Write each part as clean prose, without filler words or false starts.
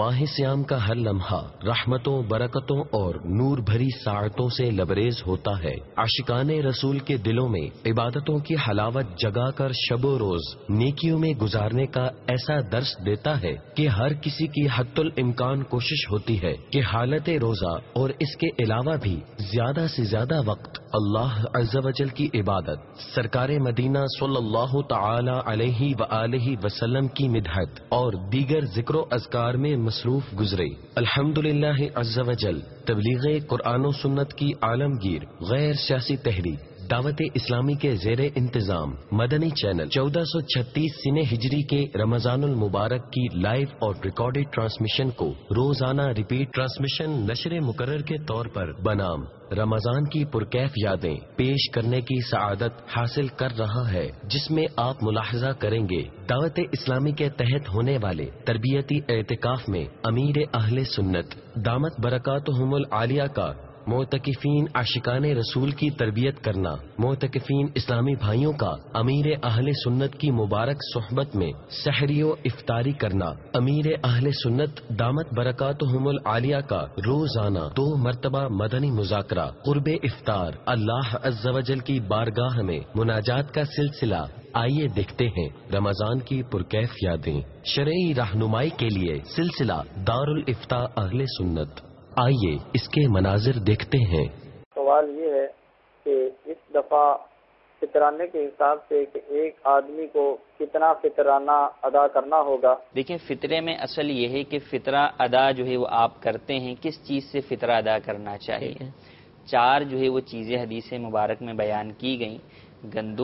ماہ سیام کا ہر لمحہ رحمتوں، برکتوں اور نور بھری ساعتوں سے لبریز ہوتا ہے۔ عاشقان رسول کے دلوں میں عبادتوں کی حلاوت جگا کر شب و روز نیکیوں میں گزارنے کا ایسا درس دیتا ہے کہ ہر کسی کی حد الامکان کوشش ہوتی ہے کہ حالت روزہ اور اس کے علاوہ بھی زیادہ سے زیادہ وقت اللہ عز و جل کی عبادت، سرکار مدینہ صلی اللہ تعالی علیہ وآلہ وسلم کی مدحت اور دیگر ذکر و اذکار میں مصروف گزرے۔ الحمدللہ عز و جل تبلیغ قرآن و سنت کی عالمگیر غیر سیاسی تحریک دعوت اسلامی کے زیر انتظام مدنی چینل 1436 سنہ ہجری کے رمضان المبارک کی لائیو اور ریکارڈڈ ٹرانسمیشن کو روزانہ ریپیٹ ٹرانسمیشن نشر مقرر کے طور پر بنام رمضان کی پرکیف یادیں پیش کرنے کی سعادت حاصل کر رہا ہے، جس میں آپ ملاحظہ کریں گے دعوت اسلامی کے تحت ہونے والے تربیتی اعتکاف میں امیر اہل سنت دامت برکاتہم العالیہ کا معتکفین عاشقان رسول کی تربیت کرنا، معتکفین اسلامی بھائیوں کا امیر اہل سنت کی مبارک صحبت میں سحری و افطاری کرنا، امیر اہل سنت دامت برکاتہم العالیہ کا روزانہ 2 مرتبہ مدنی مذاکرہ قرب افطار، اللہ عز و جل کی بارگاہ میں مناجات کا سلسلہ۔ آئیے دیکھتے ہیں رمضان کی پرکیف یادیں، شرعی رہنمائی کے لیے سلسلہ دار الافتاء اہل سنت۔ آئیے اس کے مناظر دیکھتے ہیں۔ سوال یہ ہے کہ اس دفعہ فطرانے کے حساب سے کہ ایک آدمی کو کتنا فطرانہ ادا کرنا ہوگا؟ دیکھیں، فطرے میں اصل یہ ہے کہ فطرہ ادا جو ہے وہ آپ کرتے ہیں کس چیز سے فطرہ ادا کرنا چاہیے۔ 4 جو ہے وہ چیزیں حدیث مبارک میں بیان کی گئیں: گندم،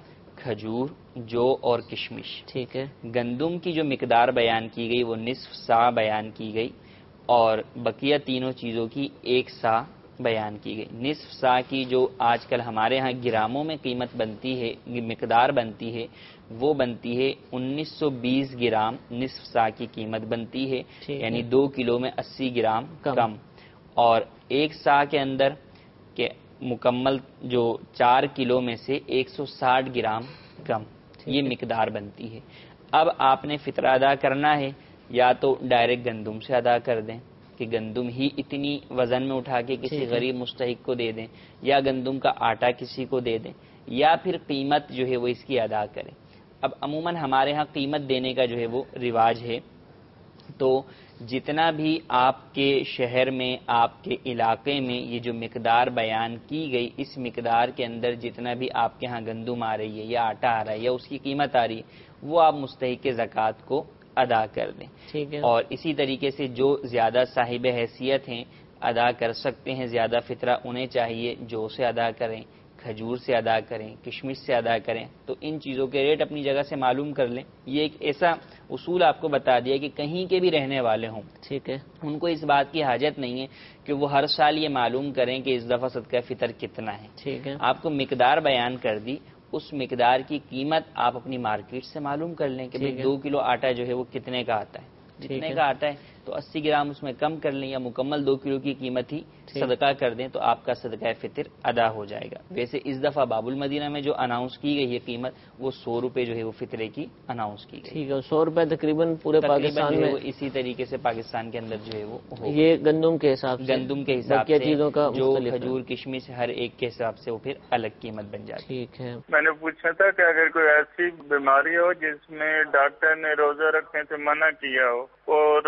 کھجور، جو اور کشمش۔ ٹھیک ہے، گندم کی جو مقدار بیان کی گئی وہ نصف سا بیان کی گئی، اور بقیہ تینوں چیزوں کی 1 سا بیان کی گئی۔ نصف سا کی جو آج کل ہمارے ہاں گراموں میں قیمت بنتی ہے، مقدار بنتی ہے، وہ بنتی ہے 1920 گرام نصف سا کی قیمت بنتی ہے، یعنی 2 کلو میں 80 گرام کم، اور 1 سا کے اندر کہ مکمل جو 4 کلو میں سے 160 گرام کم، یہ مقدار بنتی ہے۔ اب آپ نے فطرہ ادا کرنا ہے، یا تو ڈائریکٹ گندم سے ادا کر دیں کہ گندم ہی اتنی وزن میں اٹھا کے کسی غریب مستحق کو دے دیں، یا گندم کا آٹا کسی کو دے دیں، یا پھر قیمت جو ہے وہ اس کی ادا کریں۔ اب عموماً ہمارے ہاں قیمت دینے کا جو ہے وہ رواج ہے، تو جتنا بھی آپ کے شہر میں، آپ کے علاقے میں یہ جو مقدار بیان کی گئی، اس مقدار کے اندر جتنا بھی آپ کے ہاں گندم آ رہی ہے یا آٹا آ رہا ہے یا اس کی قیمت آ رہی ہے، وہ آپ مستحق زکوٰۃ کو ادا کر دیں۔ ٹھیک ہے، اور اسی طریقے سے جو زیادہ صاحب حیثیت ہیں، ادا کر سکتے ہیں زیادہ فطرہ، انہیں چاہیے جو سے ادا کریں، کھجور سے ادا کریں، کشمش سے ادا کریں۔ تو ان چیزوں کے ریٹ اپنی جگہ سے معلوم کر لیں۔ یہ ایک ایسا اصول آپ کو بتا دیا کہ کہیں کے بھی رہنے والے ہوں، ٹھیک ہے، ان کو اس بات کی حاجت نہیں ہے کہ وہ ہر سال یہ معلوم کریں کہ اس دفعہ صدقہ فطر کتنا ہے۔ ٹھیک ہے، آپ کو مقدار بیان کر دی، اس مقدار کی قیمت آپ اپنی مارکیٹ سے معلوم کر لیں کہ 2 کلو آٹا جو ہے وہ کتنے کا آتا ہے، جتنے کا آتا ہے تو 80 گرام اس میں کم کر لیں، یا مکمل 2 کلو کی قیمت ہی صدقہ کر دیں، تو آپ کا صدقہ فطر ادا ہو جائے گا۔ ویسے اس دفعہ باب المدینہ میں جو اناؤنس کی گئی ہے قیمت، وہ 100 روپے جو ہے وہ فطرے کی اناؤنس کی گئی۔ ٹھیک ہے، 100 روپے تقریباً پورے پاکستان میں اسی طریقے سے پاکستان کے اندر جو ہے وہ یہ گندم کے حساب سے، چیزوں کا جو کھجور کشمش ہر ایک کے حساب سے وہ پھر الگ قیمت بن جاتی ہے۔ ٹھیک ہے، میں نے پوچھا تھا کہ اگر کوئی ایسی بیماری ہو جس میں ڈاکٹر نے روزہ رکھنے سے منع کیا ہو، اور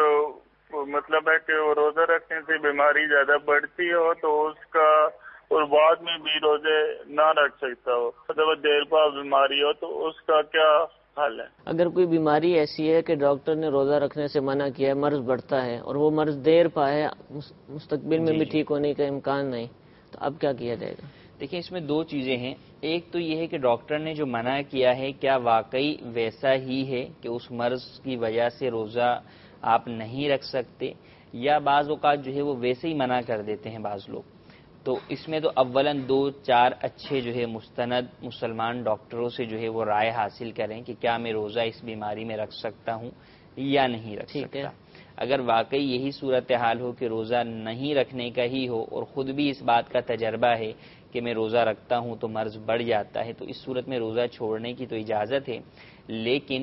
مطلب ہے کہ وہ روزہ رکھنے سے بیماری زیادہ بڑھتی ہو، تو اس کا اور بعد میں بھی روزے نہ رکھ سکتا ہو، مطلب دیر پا بیماری ہو، تو اس کا کیا حل ہے؟ اگر کوئی بیماری ایسی ہے کہ ڈاکٹر نے روزہ رکھنے سے منع کیا ہے، مرض بڑھتا ہے اور وہ مرض دیر پا ہے، مستقبل میں بھی ٹھیک ہونے کا امکان نہیں، تو اب کیا کیا جائے گا؟ دیکھیں، اس میں 2 چیزیں ہیں۔ ایک تو یہ ہے کہ ڈاکٹر نے جو منع کیا ہے کیا واقعی ویسا ہی ہے کہ اس مرض کی وجہ سے روزہ آپ نہیں رکھ سکتے، یا بعض اوقات جو ہے وہ ویسے ہی منع کر دیتے ہیں بعض لوگ۔ تو اس میں تو اولاً 2-4 اچھے جو ہے مستند مسلمان ڈاکٹروں سے جو ہے وہ رائے حاصل کریں کہ کیا میں روزہ اس بیماری میں رکھ سکتا ہوں یا نہیں رکھ سکتا۔ اگر واقعی یہی صورتحال ہو کہ روزہ نہیں رکھنے کا ہی ہو، اور خود بھی اس بات کا تجربہ ہے کہ میں روزہ رکھتا ہوں تو مرض بڑھ جاتا ہے، تو اس صورت میں روزہ چھوڑنے کی تو اجازت ہے، لیکن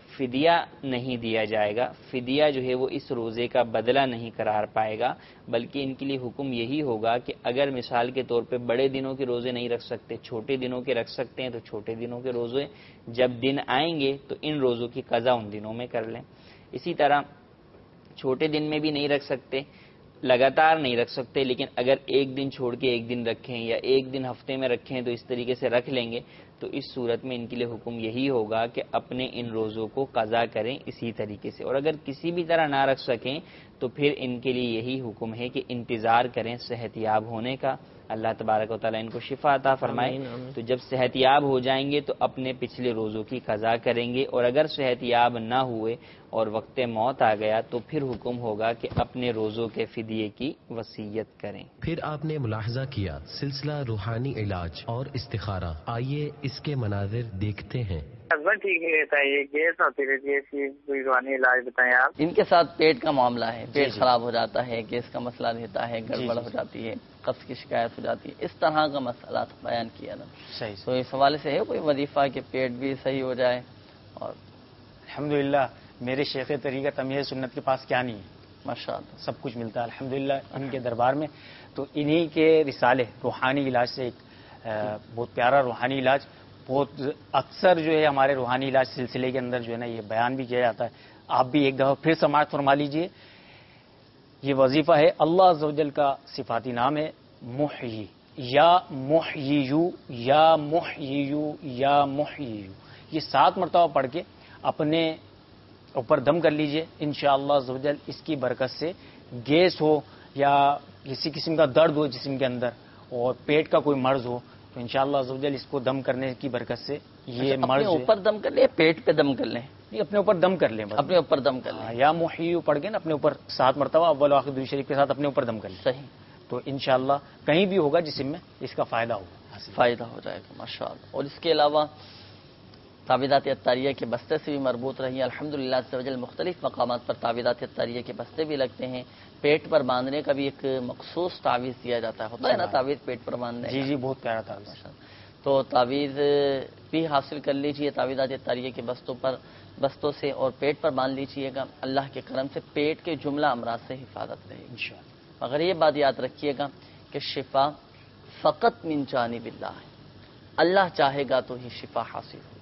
فدیہ نہیں دیا جائے گا، فدیہ جو ہے وہ اس روزے کا بدلہ نہیں قرار پائے گا، بلکہ ان کے لیے حکم یہی ہوگا کہ اگر مثال کے طور پہ بڑے دنوں کے روزے نہیں رکھ سکتے، چھوٹے دنوں کے رکھ سکتے ہیں تو چھوٹے دنوں کے روزے جب دن آئیں گے تو ان روزوں کی قضا ان دنوں میں کر لیں۔ اسی طرح چھوٹے دن میں بھی نہیں رکھ سکتے، لگاتار نہیں رکھ سکتے، لیکن اگر ایک دن چھوڑ کے ایک دن رکھیں یا ایک دن ہفتے میں رکھیں تو اس طریقے سے رکھ لیں گے، تو اس صورت میں ان کے لیے حکم یہی ہوگا کہ اپنے ان روزوں کو قضا کریں اسی طریقے سے، اور اگر کسی بھی طرح نہ رکھ سکیں تو پھر ان کے لیے یہی حکم ہے کہ انتظار کریں صحت یاب ہونے کا، اللہ تبارک و تعالیٰ ان کو شفا عطا فرمائے۔ تو جب صحت یاب ہو جائیں گے تو اپنے پچھلے روزوں کی قضا کریں گے، اور اگر صحت یاب نہ ہوئے اور وقت موت آ گیا تو پھر حکم ہوگا کہ اپنے روزوں کے فدیے کی وصیت کریں۔ پھر آپ نے ملاحظہ کیا سلسلہ روحانی علاج اور استخارہ، آئیے اس کے مناظر دیکھتے ہیں۔ ہسبینڈ ٹھیک نہیں رہتا ہے، یہ گیس ہوتی رہتی ہے، اس کی کوئی روحانی علاج بتائیں آپ۔ ان کے ساتھ پیٹ کا معاملہ ہے، پیٹ خراب ہو جاتا ہے، گیس کا مسئلہ رہتا ہے، گڑبڑ ہو جاتی ہے، قبض کی شکایت ہو جاتی ہے، اس طرح کا مسئلہ بیان کیا نا۔ تو اس حوالے سے ہے کوئی وظیفہ کہ پیٹ بھی صحیح ہو جائے؟ اور الحمدللہ میرے شیخ طریقہ تمیز سنت کے پاس کیا نہیں ہے، ماشاء اللہ سب کچھ ملتا ہے الحمدللہ ان کے دربار میں۔ تو انہی کے رسالے روحانی علاج سے ایک بہت پیارا روحانی علاج، بہت اکثر جو ہے ہمارے روحانی علاج سلسلے کے اندر جو ہے نا یہ بیان بھی کیا جاتا ہے۔ آپ بھی ایک دفعہ پھر سماعت فرما لیجئے۔ یہ وظیفہ ہے، اللہ عز و جل کا صفاتی نام ہے محیی، یا محییو یا محییو یا محییو، یہ 7 مرتبہ پڑھ کے اپنے اوپر دم کر لیجئے، انشاءاللہ عز و جل اس کی برکت سے گیس ہو یا کسی قسم کا درد ہو جسم کے اندر اور پیٹ کا کوئی مرض ہو تو انشاءاللہ عز و جل اس کو دم کرنے کی برکت سے یہ مرض اپنے اوپر دم کر لیں، پیٹ پہ دم کر لیں؟ نہیں، اپنے اوپر دم کر لیں، اپنے اوپر دم کر لیں، یا محیو پڑھ کے نا اپنے اوپر 7 مرتبہ اول آخر دوسری شریف کے ساتھ اپنے اوپر دم کر لیں، صحیح، تو انشاءاللہ کہیں بھی ہوگا جسم میں اس کا فائدہ ہوگا، فائدہ ہو جائے گا ماشاءاللہ۔ اور اس کے علاوہ تعویذات اطاریہ کے بستے سے بھی مربوط رہی، الحمدللہ عز و جل مختلف مقامات پر تعویذات اطاریہ کے بستے بھی لگتے ہیں۔ پیٹ پر باندھنے کا بھی ایک مخصوص تعویذ دیا جاتا ہے، ہوتا ہے نا تعویذ پیٹ پر باندھنے کا؟ جی بہت پیارا تعویذ۔ تو تعویذ بھی حاصل کر لیجئے تعویذات اطاریہ کے بستوں سے، اور پیٹ پر باندھ لیجئے گا، اللہ کے کرم سے پیٹ کے جملہ امراض سے حفاظت رہے گی۔ مگر یہ بات یاد رکھیے گا کہ شفا فقط من جانب اللہ ہے، اللہ چاہے گا تو ہی شفا حاصل ہوگی،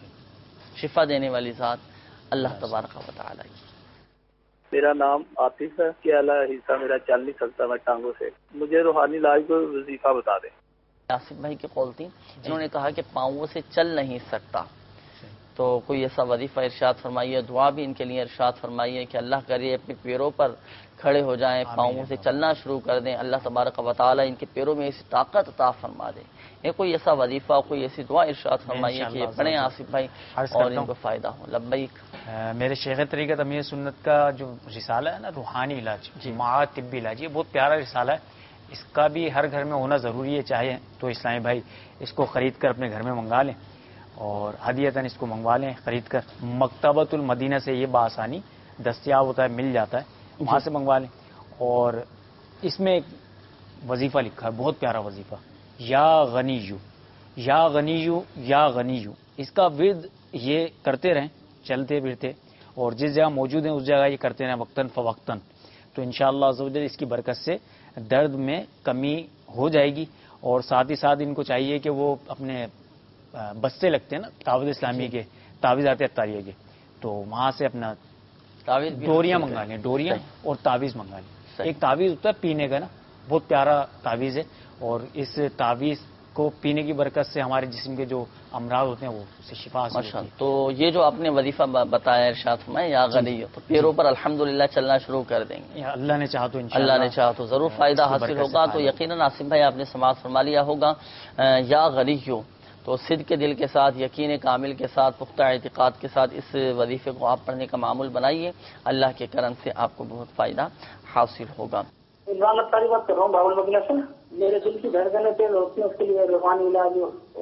شفا دینے والی ذات اللہ تبارک و تعالی کی۔ میرا نام عاطف ہے، کہ اعلیٰ حصہ میرا چل نہیں سکتا میں ٹانگوں سے، مجھے روحانی علاج کو وظیفہ بتا دیں۔ آصف بھائی کی قول تھی، انہوں نے کہا کہ پاؤں سے چل نہیں سکتا، تو کوئی ایسا وظیفہ ارشاد فرمائیے، دعا بھی ان کے لیے ارشاد فرمائیے کہ اللہ کرے اپنے پیروں پر کھڑے ہو جائیں، پاؤں سے چلنا شروع کر دیں، اللہ تبارک و تعالی ان کے پیروں میں ایسی طاقت عطا فرما دے۔ یہ کوئی ایسا وظیفہ، کوئی ایسی دعا ارشاد فرمائیے کہ یہ پڑھیں آصف بھائی اور ان کو فائدہ ہو۔ لبیک۔ میرے شیخ طریقہ تمیز سنت کا جو رسالہ ہے نا روحانی علاج، معاد طبی علاج، یہ بہت پیارا رسالہ ہے، اس کا بھی ہر گھر میں ہونا ضروری ہے، چاہے تو اسلامی بھائی اس کو خرید کر اپنے گھر میں منگا لیں اور ہدیتاً اس کو منگوا لیں خرید کر۔ مکتبۃ المدینہ سے یہ بآسانی دستیاب ہوتا ہے، مل جاتا ہے، وہاں سے منگوا لیں۔ اور اس میں ایک وظیفہ لکھا ہے، بہت پیارا وظیفہ، یا غنیو یا غنیو یا غنیو، اس کا ورد یہ کرتے رہیں چلتے پھرتے، اور جس جگہ موجود ہیں اس جگہ یہ کرتے رہیں وقتاً فوقتاً، تو انشاءاللہ عز و جل اس کی برکت سے درد میں کمی ہو جائے گی۔ اور ساتھ ہی ساتھ ان کو چاہیے کہ وہ اپنے بستے لگتے ہیں نا تعویذ اسلامی کے، تعویذات اطاریہ کے، تو وہاں سے اپنا ڈوریاں منگا لیں، ڈوریاں اور تعویذ منگا لیں۔ ایک تعویذ ہوتا ہے پینے کا نا، بہت پیارا تعویذ ہے، اور اس تعویذ کو پینے کی برکت سے ہمارے جسم کے جو امراض ہوتے ہیں وہ اس سے شفا حاصل ہوتی ہے۔ تو یہ جو آپ نے وظیفہ بتایا ارشاد فرمائے یا غنی، تو پیروں پر الحمدللہ چلنا شروع کر دیں گے، اللہ نے چاہا تو انشاءاللہ، اللہ نے چاہا تو ضرور فائدہ حاصل ہوگا۔ تو یقیناً آصف بھائی آپ نے سماعت فرما لیا ہوگا یا غنیو، تو صدق کے دل کے ساتھ، یقین کامل کے ساتھ، پختہ اعتقاد کے ساتھ اس وظیفے کو آپ پڑھنے کا معمول بنائیے، اللہ کے کرم سے آپ کو بہت فائدہ حاصل ہوگا۔ عمران اختاری بات کر رہا ہوں باول مدینہ سے، میرے دل کی دھڑکنیں تیز ہوتی ہیں، اس کے لیے روحانی علاج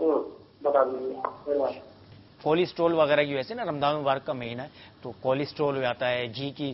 بتا دیجیے۔ کولیسٹرول وغیرہ کی وجہ سے نا رمضان مبارک کا مہینہ ہے تو کولیسٹرول ہو جاتا ہے، گھی کی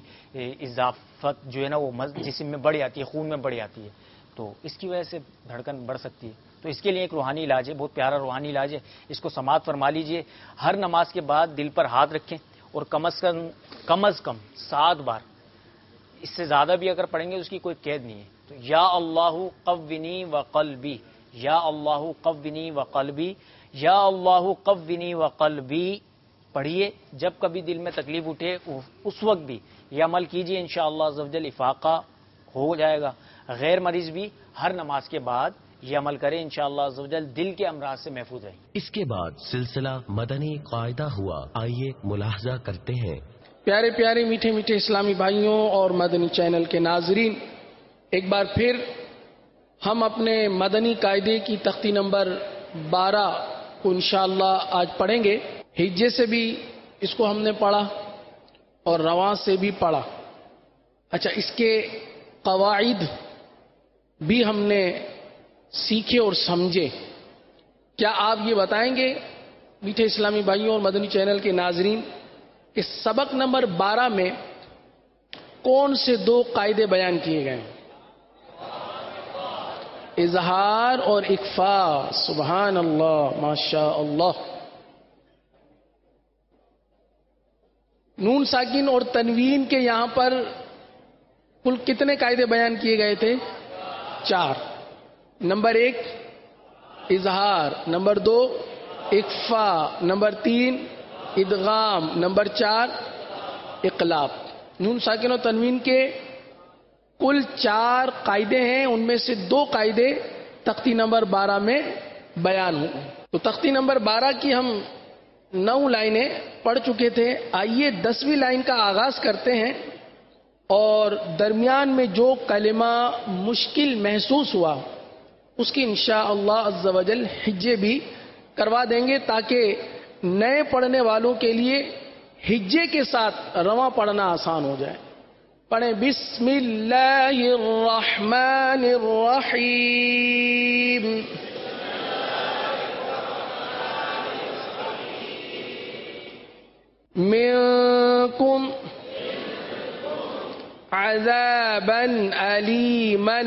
اضافت جو ہے نا وہ جسم میں بڑھ جاتی ہے، خون میں بڑھ جاتی ہے، تو اس کی وجہ سے دھڑکن بڑھ سکتی ہے۔ تو اس کے لیے ایک روحانی علاج ہے، بہت پیارا روحانی علاج ہے، اس کو سماعت فرما لیجئے۔ ہر نماز کے بعد دل پر ہاتھ رکھیں اور کم از کم 7 بار، اس سے زیادہ بھی اگر پڑھیں گے اس کی کوئی قید نہیں ہے. تو یا اللہ قونی و قلبی، یا اللہ قونی و قلبی، یا اللہ قونی و قلبی پڑھیے. جب کبھی دل میں تکلیف اٹھے اس وقت بھی یہ عمل کیجیے، انشاءاللہ عز و جل افاقہ ہو جائے گا. غیر مریض بھی ہر نماز کے بعد یہ عمل کریں، انشاءاللہ عز و جل دل کے امراض سے محفوظ رہیں. اس کے بعد سلسلہ مدنی قاعدہ ہوا. آئیے ملاحظہ کرتے ہیں. پیارے پیارے میٹھے میٹھے اسلامی بھائیوں اور مدنی چینل کے ناظرین، ایک بار پھر ہم اپنے مدنی قاعدے کی تختی نمبر 12 کو انشاءاللہ آج پڑھیں گے. ہجے سے بھی اس کو ہم نے پڑھا اور رواں سے بھی پڑھا. اچھا، اس کے قواعد بھی ہم نے سیکھے اور سمجھے. کیا آپ یہ بتائیں گے میٹھے اسلامی بھائیوں اور مدنی چینل کے ناظرین کہ سبق نمبر 12 میں کون سے 2 قاعدے بیان کیے گئے ہیں؟ اظہار اور اخفاء. سبحان اللہ، ماشاء اللہ. نون ساکن اور تنوین کے یہاں پر کل کتنے قاعدے بیان کیے گئے تھے؟ 4. نمبر 1 اظہار، نمبر 2 اخفاء، نمبر 3 ادغام، نمبر 4 اقلاب. نون ساکن اور تنوین کے کل 4 قاعدے ہیں، ان میں سے 2 قاعدے تختی نمبر 12 میں بیان ہوئے. تو تختی نمبر 12 کی ہم 9 لائنیں پڑھ چکے تھے. آئیے 10ویں لائن کا آغاز کرتے ہیں اور درمیان میں جو کلمہ مشکل محسوس ہوا اس کی انشاءاللہ عز و جل ہجے بھی کروا دیں گے تاکہ نئے پڑھنے والوں کے لیے ہجے کے ساتھ رواں پڑھنا آسان ہو جائے. پڑھیں بسم اللہ الرحمن الرحیم. منکم عذابا علیما.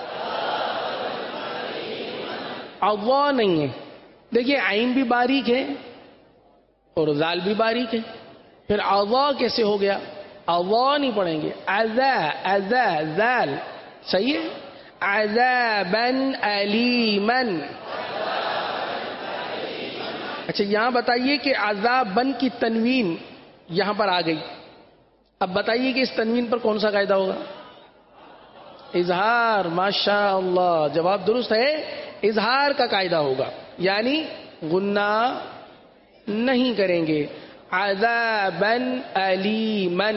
عضا نہیں ہے، دیکھیے عین بھی باریک ہے اور ذال بھی باریک ہے، پھر عضا کیسے ہو گیا؟ عضا نہیں پڑھیں گے، عذا عذا ذال صحیح ہے. عذابا علیما. اچھا یہاں بتائیے کہ عذابن کی تنوین یہاں پر آ گئی. اب بتائیے کہ اس تنوین پر کون سا قاعدہ ہوگا؟ اظہار. ماشاء اللہ، جواب درست ہے، اظہار کا قاعدہ ہوگا، یعنی غنہ نہیں کریں گے. عذابا علیما.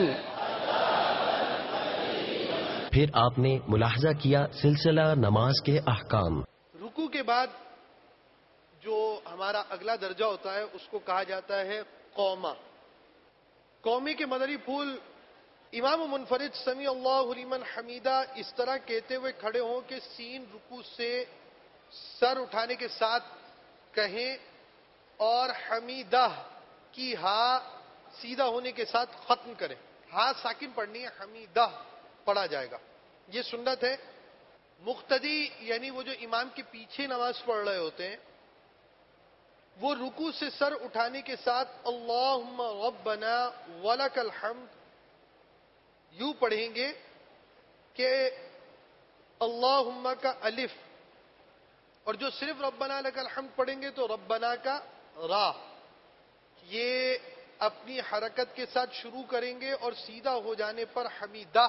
پھر آپ نے ملاحظہ کیا سلسلہ نماز کے احکام. رکوع کے بعد جو ہمارا اگلا درجہ ہوتا ہے اس کو کہا جاتا ہے قومہ. قومی کے مدنی پھول امام منفرد سمیع اللہ لمن حمیدہ اس طرح کہتے ہوئے کھڑے ہوں کہ سین رکوع سے سر اٹھانے کے ساتھ کہیں اور حمیدہ کی ہا سیدھا ہونے کے ساتھ ختم کریں. ہا ساکن پڑھنی ہے، حمیدہ پڑھا جائے گا. یہ سنت ہے. مقتدی یعنی وہ جو امام کے پیچھے نماز پڑھ رہے ہوتے ہیں وہ رکوع سے سر اٹھانے کے ساتھ اللہم ربنا ولک الحمد یوں پڑھیں گے کہ اللہم کا الف، اور جو صرف ربنا لک الحمد پڑھیں گے تو ربنا کا را. یہ اپنی حرکت کے ساتھ شروع کریں گے اور سیدھا ہو جانے پر حمیدہ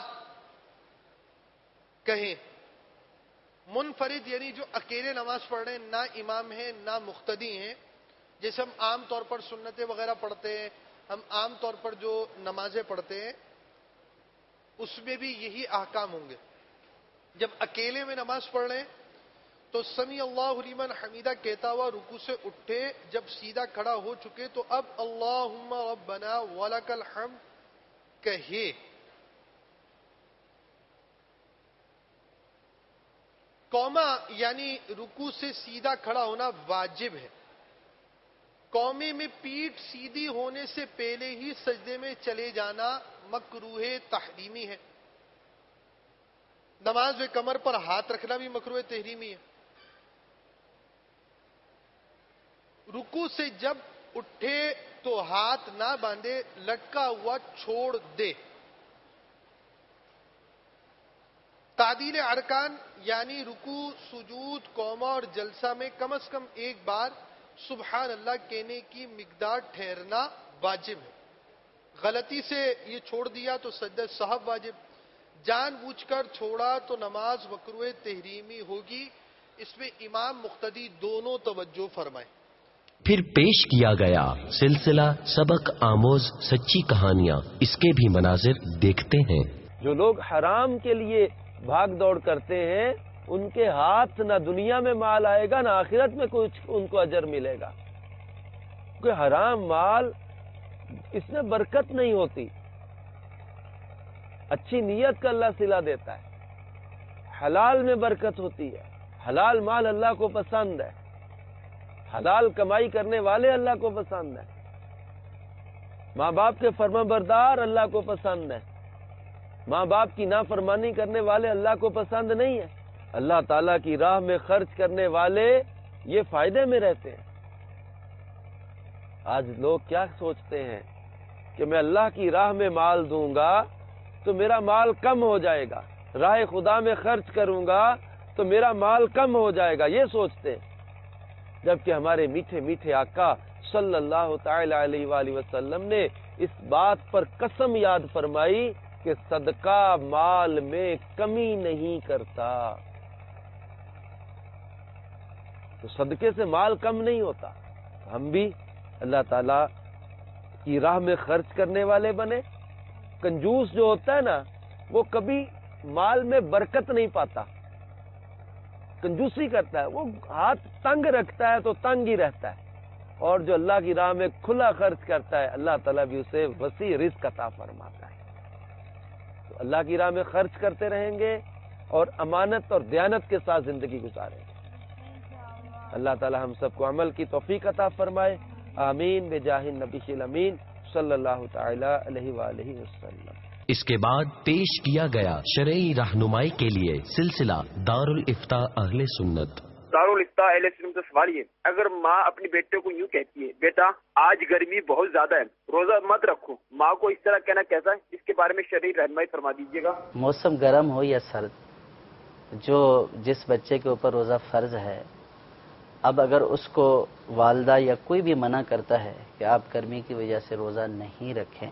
کہیں. منفرد یعنی جو اکیلے نماز پڑھ رہے ہیں، نہ امام ہیں نہ مقتدی ہیں، جیسے ہم عام طور پر سنتیں وغیرہ پڑھتے ہیں، ہم عام طور پر جو نمازیں پڑھتے ہیں اس میں بھی یہی احکام ہوں گے. جب اکیلے میں نماز پڑھ رہے ہیں تو سمیع اللہ لمن حمیدہ کہتا ہوا رکوع سے اٹھے. جب سیدھا کھڑا ہو چکے تو اب اللہم ربنا ولک الحمد کہے. قوما یعنی رکوع سے سیدھا کھڑا ہونا واجب ہے. قومے میں پیٹھ سیدھی ہونے سے پہلے ہی سجدے میں چلے جانا مکروہ تحریمی ہے. نماز میں کمر پر ہاتھ رکھنا بھی مکروہ تحریمی ہے. رکوع سے جب اٹھے تو ہاتھ نہ باندھے، لٹکا ہوا چھوڑ دے۔ تعدیل ارکان یعنی رکوع، سجود، قوما اور جلسہ میں کم از کم ایک بار سبحان اللہ کہنے کی مقدار ٹھہرنا واجب ہے۔ غلطی سے یہ چھوڑ دیا تو سجدہ سہو واجب، جان بوجھ کر چھوڑا تو نماز مکروہ تحریمی ہوگی۔ اس میں امام مقتدی دونوں توجہ فرمائیں۔ پھر پیش کیا گیا سلسلہ سبق آموز سچی کہانیاں، اس کے بھی مناظر دیکھتے ہیں۔ جو لوگ حرام کے لیے بھاگ دوڑ کرتے ہیں ان کے ہاتھ نہ دنیا میں مال آئے گا نہ آخرت میں کچھ ان کو اجر ملے گا، کیونکہ حرام مال اس میں برکت نہیں ہوتی۔ اچھی نیت کا اللہ صلہ دیتا ہے، حلال میں برکت ہوتی ہے، حلال مال اللہ کو پسند ہے، حلال کمائی کرنے والے اللہ کو پسند ہے، ماں باپ کے فرما بردار اللہ کو پسند ہے، ماں باپ کی نافرمانی کرنے والے اللہ کو پسند نہیں ہے۔ اللہ تعالیٰ کی راہ میں خرچ کرنے والے یہ فائدے میں رہتے ہیں۔ آج لوگ کیا سوچتے ہیں کہ میں اللہ کی راہ میں مال دوں گا تو میرا مال کم ہو جائے گا، راہ خدا میں خرچ کروں گا تو میرا مال کم ہو جائے گا، یہ سوچتے ہیں۔ جبکہ ہمارے میٹھے میٹھے آقا صلی اللہ تعالی علیہ وآلہ وسلم نے اس بات پر قسم یاد فرمائی کہ صدقہ مال میں کمی نہیں کرتا۔ تو صدقے سے مال کم نہیں ہوتا۔ ہم بھی اللہ تعالی کی راہ میں خرچ کرنے والے بنے۔ کنجوس جو ہوتا ہے نا وہ کبھی مال میں برکت نہیں پاتا، کنجوسی کرتا ہے، وہ ہاتھ تنگ رکھتا ہے تو تنگ ہی رہتا ہے، اور جو اللہ کی راہ میں کھلا خرچ کرتا ہے اللہ تعالیٰ بھی اسے وسیع رزق عطا فرماتا ہے۔ تو اللہ کی راہ میں خرچ کرتے رہیں گے اور امانت اور دیانت کے ساتھ زندگی گزاریں گے۔ اللہ تعالیٰ ہم سب کو عمل کی توفیق عطا فرمائے، آمین بجاہ النبی الامین صلی اللہ تعالی علیہ وآلہ وسلم۔ اس کے بعد پیش کیا گیا شرعی رہنمائی کے لیے سلسلہ دارالفتاء اہل سنت۔ دارالفتاء اہل سنت سے سوال یہ، اگر ماں اپنی بیٹے کو یوں کہتی ہے بیٹا آج گرمی بہت زیادہ ہے روزہ مت رکھو، ماں کو اس طرح کہنا کیسا ہے؟ اس کے بارے میں شرعی رہنمائی فرما دیجیے گا۔ موسم گرم ہو یا سرد، جس بچے کے اوپر روزہ فرض ہے، اب اگر اس کو والدہ یا کوئی بھی منع کرتا ہے کہ آپ گرمی کی وجہ سے روزہ نہیں رکھیں،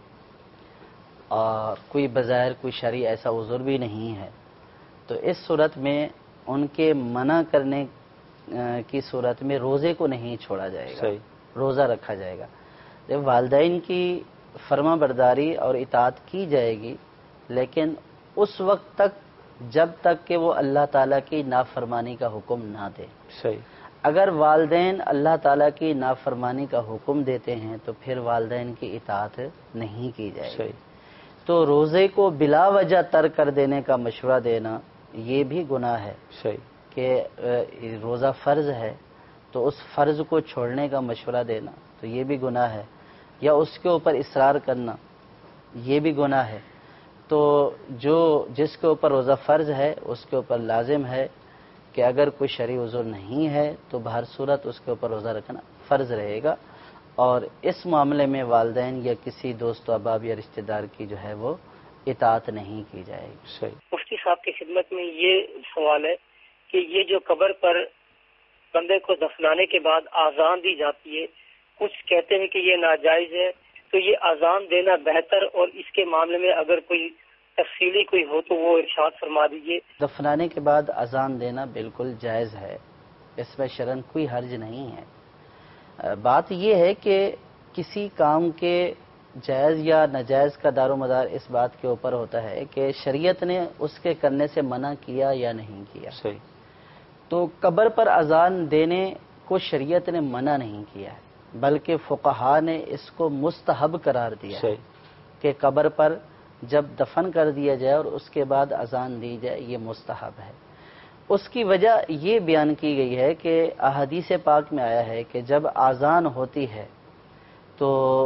اور کوئی بظاہر کوئی شرعی ایسا عذر بھی نہیں ہے، تو اس صورت میں ان کے منع کرنے کی صورت میں روزے کو نہیں چھوڑا جائے گا، روزہ رکھا جائے گا۔ جب والدین کی فرما برداری اور اطاعت کی جائے گی، لیکن اس وقت تک جب تک کہ وہ اللہ تعالیٰ کی نافرمانی کا حکم نہ دے۔ اگر والدین اللہ تعالیٰ کی نافرمانی کا حکم دیتے ہیں تو پھر والدین کی اطاعت نہیں کی جائے گی۔ تو روزے کو بلا وجہ ترک کر دینے کا مشورہ دینا یہ بھی گناہ ہے کہ روزہ فرض ہے تو اس فرض کو چھوڑنے کا مشورہ دینا تو یہ بھی گناہ ہے، یا اس کے اوپر اصرار کرنا یہ بھی گناہ ہے۔ تو جس کے اوپر روزہ فرض ہے اس کے اوپر لازم ہے کہ اگر کوئی شرعی عذر نہیں ہے تو بہر صورت اس کے اوپر روزہ رکھنا فرض رہے گا، اور اس معاملے میں والدین یا کسی دوست و احباب یا رشتہ دار کی جو ہے وہ اطاعت نہیں کی جائے گی۔ مفتی صاحب کی خدمت میں یہ سوال ہے کہ یہ جو قبر پر بندے کو دفنانے کے بعد آذان دی جاتی ہے، کچھ کہتے ہیں کہ یہ ناجائز ہے، تو یہ آذان دینا بہتر، اور اس کے معاملے میں اگر کوئی تفصیلی کوئی ہو تو وہ ارشاد فرما دیجیے۔ دفنانے کے بعد اذان دینا بالکل جائز ہے، اس میں شرعاً کوئی حرج نہیں ہے۔ بات یہ ہے کہ کسی کام کے جائز یا ناجائز کا دار و مدار اس بات کے اوپر ہوتا ہے کہ شریعت نے اس کے کرنے سے منع کیا یا نہیں کیا۔ تو قبر پر اذان دینے کو شریعت نے منع نہیں کیا ہے، بلکہ فقہا نے اس کو مستحب قرار دیا ہے کہ قبر پر جب دفن کر دیا جائے اور اس کے بعد اذان دی جائے، یہ مستحب ہے۔ اس کی وجہ یہ بیان کی گئی ہے کہ احادیث پاک میں آیا ہے کہ جب اذان ہوتی ہے تو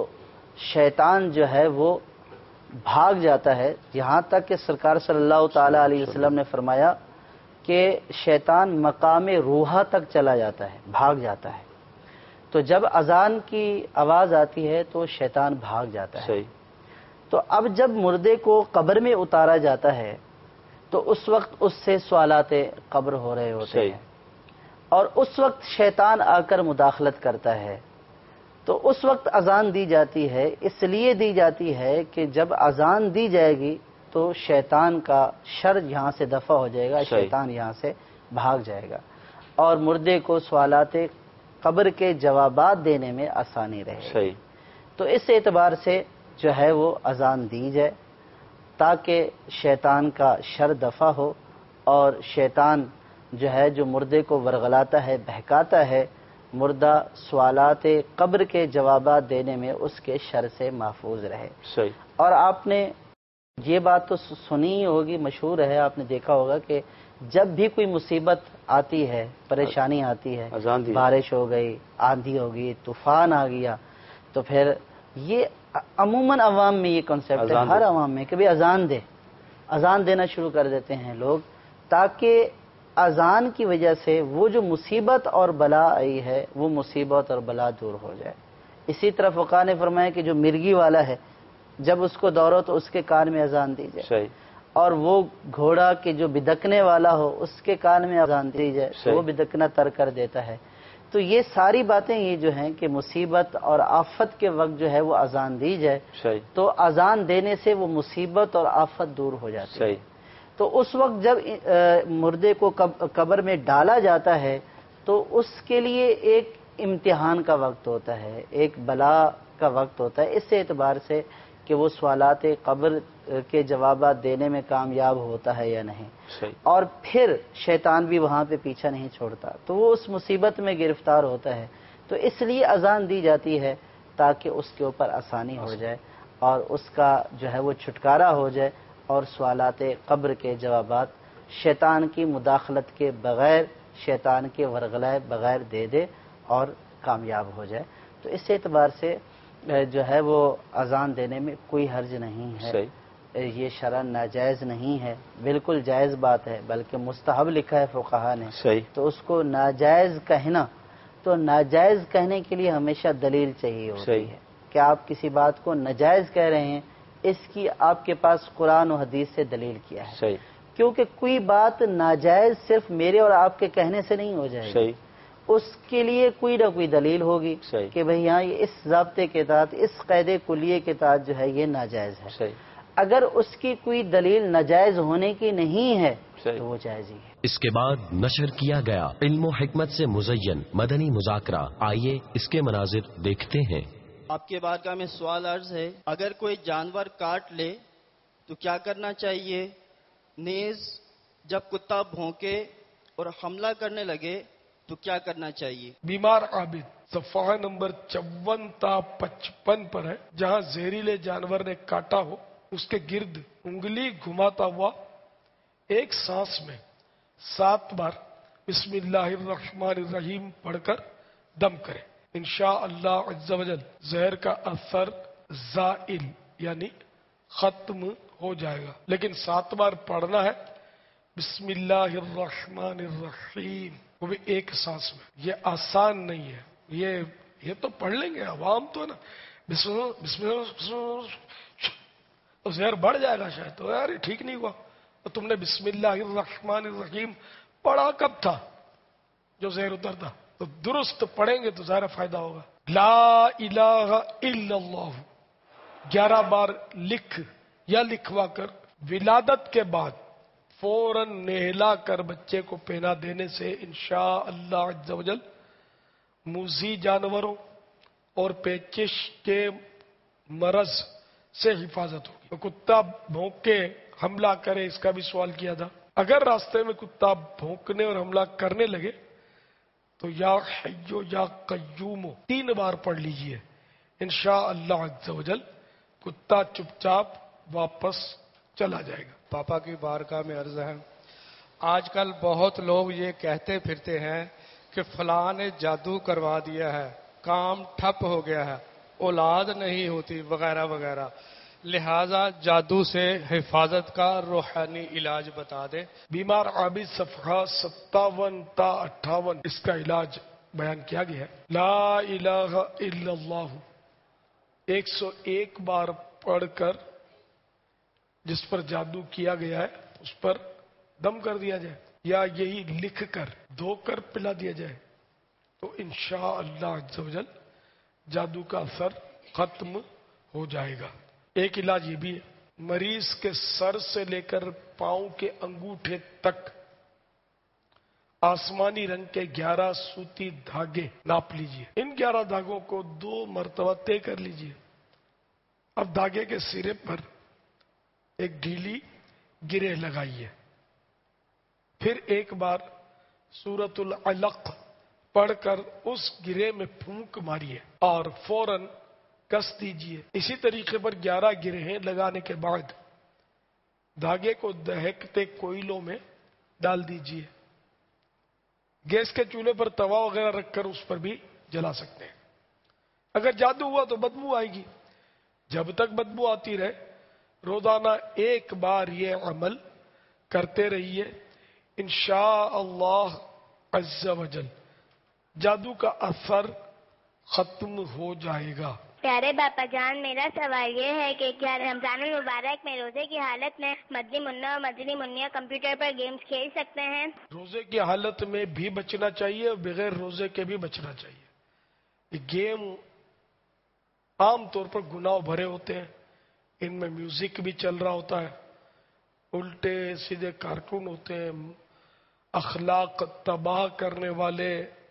شیطان جو ہے وہ بھاگ جاتا ہے، یہاں تک کہ سرکار صلی اللہ تعالی علیہ وسلم نے فرمایا کہ شیطان مقام روحہ تک چلا جاتا ہے، بھاگ جاتا ہے۔ تو جب اذان کی آواز آتی ہے تو شیطان بھاگ جاتا ہے. صحیح. تو اب جب مردے کو قبر میں اتارا جاتا ہے تو اس وقت اس سے سوالات قبر ہو رہے ہوتے ہیں اور اس وقت شیطان آ کر مداخلت کرتا ہے. تو اس وقت اذان دی جاتی ہے، اس لیے دی جاتی ہے کہ جب اذان دی جائے گی تو شیطان کا شر یہاں سے دفع ہو جائے گا، شیطان یہاں سے بھاگ جائے گا اور مردے کو سوالات قبر کے جوابات دینے میں آسانی رہے. صحیح. تو اس اعتبار سے جو ہے وہ اذان دی جائے تاکہ شیطان کا شر دفع ہو اور شیطان جو ہے جو مردے کو ورغلاتا ہے، بہکاتا ہے، مردہ سوالات قبر کے جوابات دینے میں اس کے شر سے محفوظ رہے. صحیح. اور آپ نے یہ بات تو سنی ہوگی، مشہور ہے، آپ نے دیکھا ہوگا کہ جب بھی کوئی مصیبت آتی ہے، پریشانی آتی ہے، بارش ہو گئی، آندھی ہو گئی، طوفان آ گیا، تو پھر یہ عموماً عوام میں یہ کنسیپٹ ہے، ہر عوام میں کہ بھی اذان دینا شروع کر دیتے ہیں لوگ، تاکہ اذان کی وجہ سے وہ جو مصیبت اور بلا آئی ہے وہ مصیبت اور بلا دور ہو جائے. اسی طرح فقہاء نے فرمایا کہ جو مرغی والا ہے جب اس کو دوڑو تو اس کے کان میں اذان دی جائے. صحیح. اور وہ گھوڑا کہ جو بدکنے والا ہو اس کے کان میں اذان دی جائے تو وہ بدکنا تر کر دیتا ہے. تو یہ ساری باتیں یہ جو ہیں کہ مصیبت اور آفت کے وقت جو ہے وہ اذان دی جائے تو اذان دینے سے وہ مصیبت اور آفت دور ہو جاتی ہے. تو اس وقت جب مردے کو قبر میں ڈالا جاتا ہے تو اس کے لیے ایک امتحان کا وقت ہوتا ہے، ایک بلا کا وقت ہوتا ہے، اس اعتبار سے کہ وہ سوالات قبر کے جوابات دینے میں کامیاب ہوتا ہے یا نہیں. اور پھر شیطان بھی وہاں پہ پیچھا نہیں چھوڑتا تو وہ اس مصیبت میں گرفتار ہوتا ہے. تو اس لیے اذان دی جاتی ہے تاکہ اس کے اوپر آسانی ہو جائے اور اس کا جو ہے وہ چھٹکارا ہو جائے اور سوالات قبر کے جوابات شیطان کی مداخلت کے بغیر، شیطان کے ورغلائے بغیر دے اور کامیاب ہو جائے. تو اس اعتبار سے جو ہے وہ اذان دینے میں کوئی حرج نہیں ہے. یہ شرعاً ناجائز نہیں ہے، بالکل جائز بات ہے، بلکہ مستحب لکھا ہے فقہاء نے. تو اس کو ناجائز کہنا، تو ناجائز کہنے کے لیے ہمیشہ دلیل چاہیے ہوتی ہے کہ آپ کسی بات کو ناجائز کہہ رہے ہیں، اس کی آپ کے پاس قرآن و حدیث سے دلیل کیا ہے. کیونکہ کوئی بات ناجائز صرف میرے اور آپ کے کہنے سے نہیں ہو جائے گی، اس کے لیے کوئی نہ کوئی دلیل ہوگی کہ بھئی ہاں یہ اس ضابطے کے تحت، اس قید کلیے کے تحت جو ہے یہ ناجائز ہے. اگر اس کی کوئی دلیل ناجائز ہونے کی نہیں ہے تو وہ جائز ہی ہے. اس کے بعد نشر کیا گیا علم و حکمت سے مزین مدنی مذاکرہ. آئیے اس کے مناظر دیکھتے ہیں. آپ کے بارگاہ میں سوال عرض ہے، اگر کوئی جانور کاٹ لے تو کیا کرنا چاہیے؟ نیز جب کتا بھونکے اور حملہ کرنے لگے تو کیا کرنا چاہیے؟ بیمار عابد صفحہ نمبر 54 تا 55 پر ہے. جہاں زہریلے جانور نے کاٹا ہو اس کے گرد انگلی گھماتا ہوا ایک سانس میں 7 بار بسم اللہ الرحمن الرحیم پڑھ کر دم کرے. انشاءاللہ عز و جل زہر کا اثر زائل یعنی ختم ہو جائے گا. لیکن 7 بار پڑھنا ہے بسم اللہ الرحمن الرحیم، وہ بھی ایک سانس میں. یہ آسان نہیں ہے، یہ تو پڑھ لیں گے عوام تو ہے نا، بسم اللہ تو زہر بڑھ جائے گا شاید. تو یار یہ ٹھیک نہیں ہوا. تو تم نے بسم اللہ الرحمن الرحیم پڑھا کب تھا جو زہر اترتا؟ تو درست پڑھیں گے تو ظاہر فائدہ ہوگا. لا الہ الا اللہ 11 بار لکھ یا لکھوا کر ولادت کے بعد فوراً نہلا کر بچے کو پہنا دینے سے انشاءاللہ عز و جل موذی جانوروں اور پیچش کے مرض سے حفاظت ہوگی. تو کتا بھونک کے حملہ کرے، اس کا بھی سوال کیا تھا. اگر راستے میں کتا بھونکنے اور حملہ کرنے لگے تو یا حیو یا قیوم 3 بار پڑھ لیجئے، انشاءاللہ عز و جل کتا چپ چاپ واپس چلا جائے گا. پاپا کی بارگاہ میں عرض ہے، آج کل بہت لوگ یہ کہتے پھرتے ہیں کہ فلاں نے جادو کروا دیا ہے، کام ٹھپ ہو گیا ہے، اولاد نہیں ہوتی وغیرہ وغیرہ، لہذا جادو سے حفاظت کا روحانی علاج بتا دے. بیمار عابد صفحہ 57 تا 58 اس کا علاج بیان کیا گیا ہے. لا الہ الا اللہ 101 بار پڑھ کر جس پر جادو کیا گیا ہے اس پر دم کر دیا جائے یا یہی لکھ کر دھو کر پلا دیا جائے تو انشاءاللہ عز و جل جادو کا اثر ختم ہو جائے گا. ایک علاج یہ بھی ہے، مریض کے سر سے لے کر پاؤں کے انگوٹھے تک آسمانی رنگ کے 11 سوتی دھاگے ناپ لیجئے. ان 11 دھاگوں کو 2 مرتبہ طے کر لیجئے. اب دھاگے کے سرے پر ایک ڈھیلی گرہ لگائیے. پھر ایک بار سورۃ العلق پڑھ کر اس گرے میں پھونک ماریے اور فوراً کس دیجئے. اسی طریقے پر 11 گرہیں لگانے کے بعد دھاگے کو دہکتے کوئلوں میں ڈال دیجئے. گیس کے چولہے پر توا وغیرہ رکھ کر اس پر بھی جلا سکتے ہیں. اگر جادو ہوا تو بدبو آئے گی. جب تک بدبو آتی رہے روزانہ 1 بار یہ عمل کرتے رہیے. انشاءاللہ عز و جل جادو کا اثر ختم ہو جائے گا. پیارے باپا جان، میرا سوال یہ ہے کہ کیا رمضان المبارک میں روزے کی حالت میں مدنی منا اور مدنی منیا کمپیوٹر پر گیمز کھیل سکتے ہیں؟ روزے کی حالت میں بھی بچنا چاہیے اور بغیر روزے کے بھی بچنا چاہیے. یہ گیم عام طور پر گناہ بھرے ہوتے ہیں. ان میں میوزک بھی چل رہا ہوتا ہے، الٹے سیدھے کارٹون ہوتے ہیں، اخلاق تباہ کرنے والے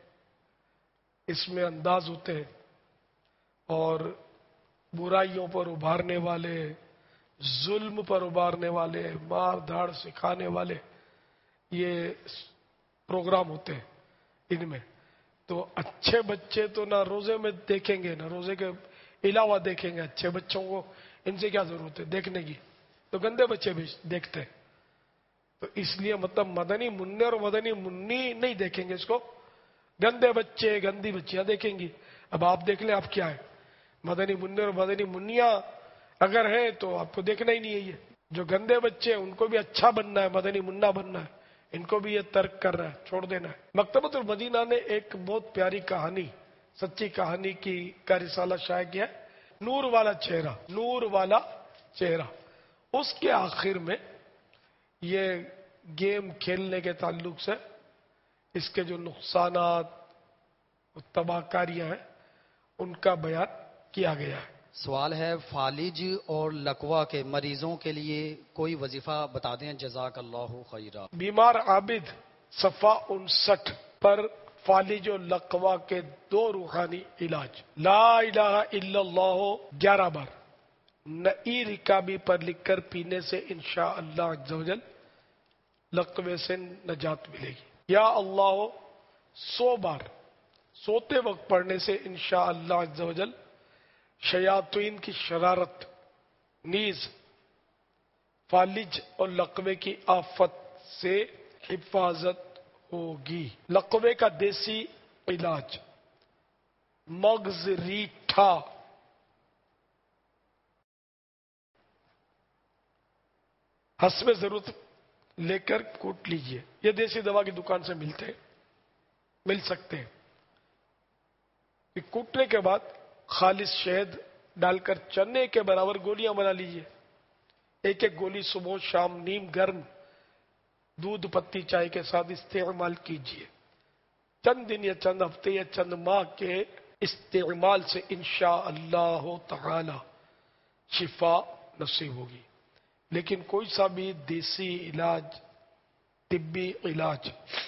اس میں انداز ہوتے ہیں اور برائیوں پر ابھارنے والے، ظلم پر ابھارنے والے، مار دھاڑ سکھانے والے یہ پروگرام ہوتے ہیں ان میں. تو اچھے بچے تو نہ روزے میں دیکھیں گے نہ روزے کے علاوہ دیکھیں گے. اچھے بچوں کو ان سے کیا ضرورت ہے دیکھنے کی، تو گندے بچے بھی دیکھتے ہیں. تو اس لیے مطلب مدنی منع اور مدنی منی نہیں دیکھیں گے اس کو، گندے بچے گندی بچیاں دیکھیں گی. اب آپ دیکھ لیں آپ کیا ہے، مدنی منع اور مدنی منیا اگر ہے تو آپ کو دیکھنا ہی نہیں ہے. یہ جو گندے بچے ہیں ان کو بھی اچھا بننا ہے، مدنی منا بننا ہے، ان کو بھی یہ ترک کر رہا ہے، چھوڑ دینا ہے. مکتبۃ المدینہ نے ایک بہت پیاری کہانی، سچی کہانی کا رسالہ شائع کیا ہے، نور والا چہرہ. نور والا چہرہ اس کے آخر میں یہ گیم کھیلنے کے تعلق سے اس کے جو نقصانات تباہ کاریاں ہیں ان کا بیان کیا گیا ہے. سوال ہے فالج اور لقوا کے مریضوں کے لیے کوئی وظیفہ بتا دیں جزاک اللہ خیرہ. بیمار عابد صفحہ 59 پر فالج و لقوا کے 2 روحانی علاج. لا الہ الا اللہ 11 بار نئی رکابی پر لکھ کر پینے سے انشاءاللہ عز و جل لقوے سے نجات ملے گی. یا اللہ 100 بار سوتے وقت پڑھنے سے انشاءاللہ عز و جل شیاطین کی شرارت نیز فالج اور لقوے کی آفت سے حفاظت ہوگی. لقوے کا دیسی علاج مغز ریٹھا حسب ضرورت لے کر کوٹ لیجئے. یہ دیسی دوا کی دکان سے مل سکتے ہیں. کوٹنے کے بعد خالص شہد ڈال کر چنے کے برابر گولیاں بنا لیجئے. 1 گولی صبح و شام نیم گرم دودھ پتی چائے کے ساتھ استعمال کیجئے. چند دن یا چند ہفتے یا چند ماہ کے استعمال سے انشاءاللہ تعالی شفا نصیب ہوگی. لیکن کوئی سا بھی دیسی علاج، طبی علاج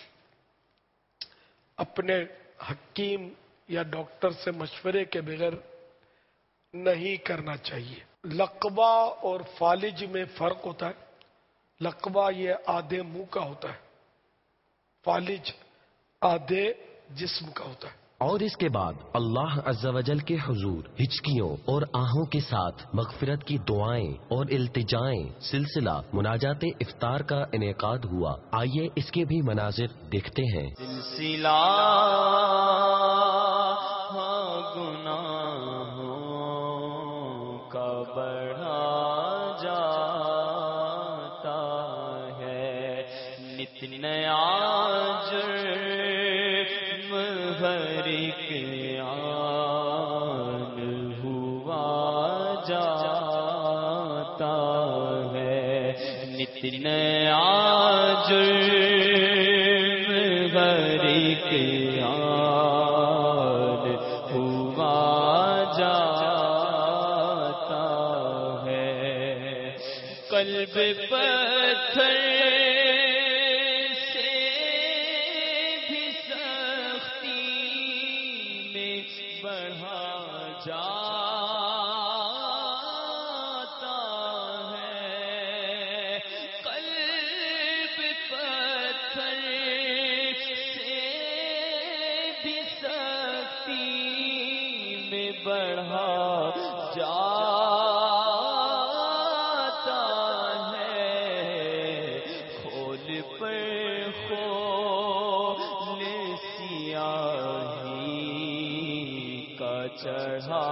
اپنے حکیم یا ڈاکٹر سے مشورے کے بغیر نہیں کرنا چاہیے. لقوا اور فالج میں فرق ہوتا ہے. لقوا یہ آدھے منہ کا ہوتا ہے، فالج آدھے جسم کا ہوتا ہے. اور اس کے بعد اللہ عز و جل کے حضور ہچکیوں اور آہوں کے ساتھ مغفرت کی دعائیں اور التجائیں سلسلہ مناجات افطار کا انعقاد ہوا. آئیے اس کے بھی مناظر دیکھتے ہیں. سلسلہ گناہوں کا بڑھا جاتا ہے، نت نیا جرم جاتا ہے، نت نیا جرم ہر ایک یاد ہوا جاتا ہے، قلب پتھر چڑھا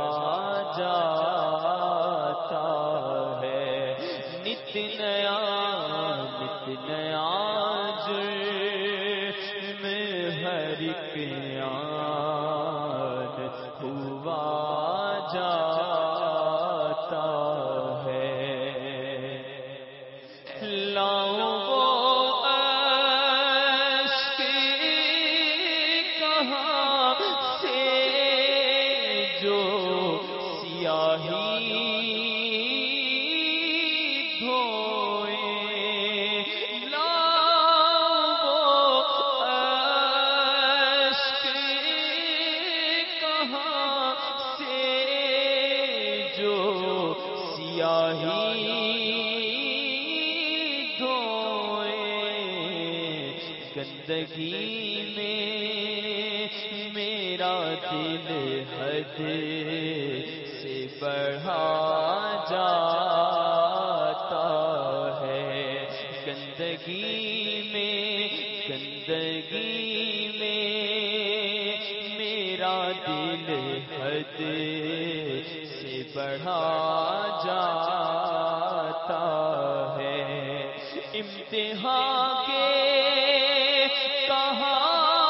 جاتا ہے، نت نیا جرم ہر ایک یاد ہوا جاتا ہے، لاؤ وہ اشک کہاں سے جو سیاہی دھوئے، لاؤ اشک کہاں سے جو سیاہی دھوئے، گندگی میں میرا دل حد سے بڑھا جاتا ہے، گندگی میں میرا دل حد سے بڑھا جاتا ہے، امتحان کے کہاں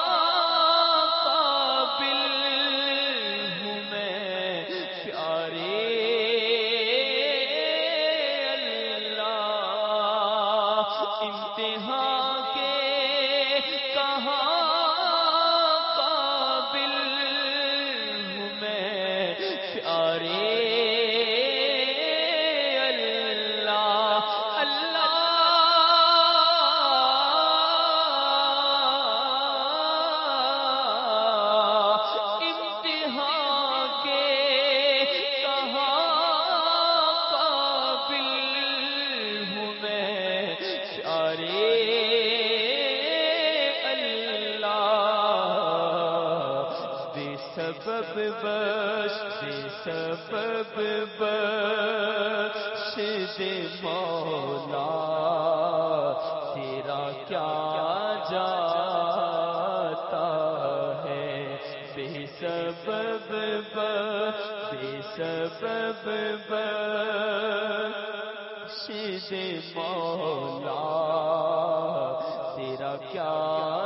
سبب بخش دے مولا، تیرا کیا جاتا ہے، بے سبب بخش دے مولا، تیرا کیا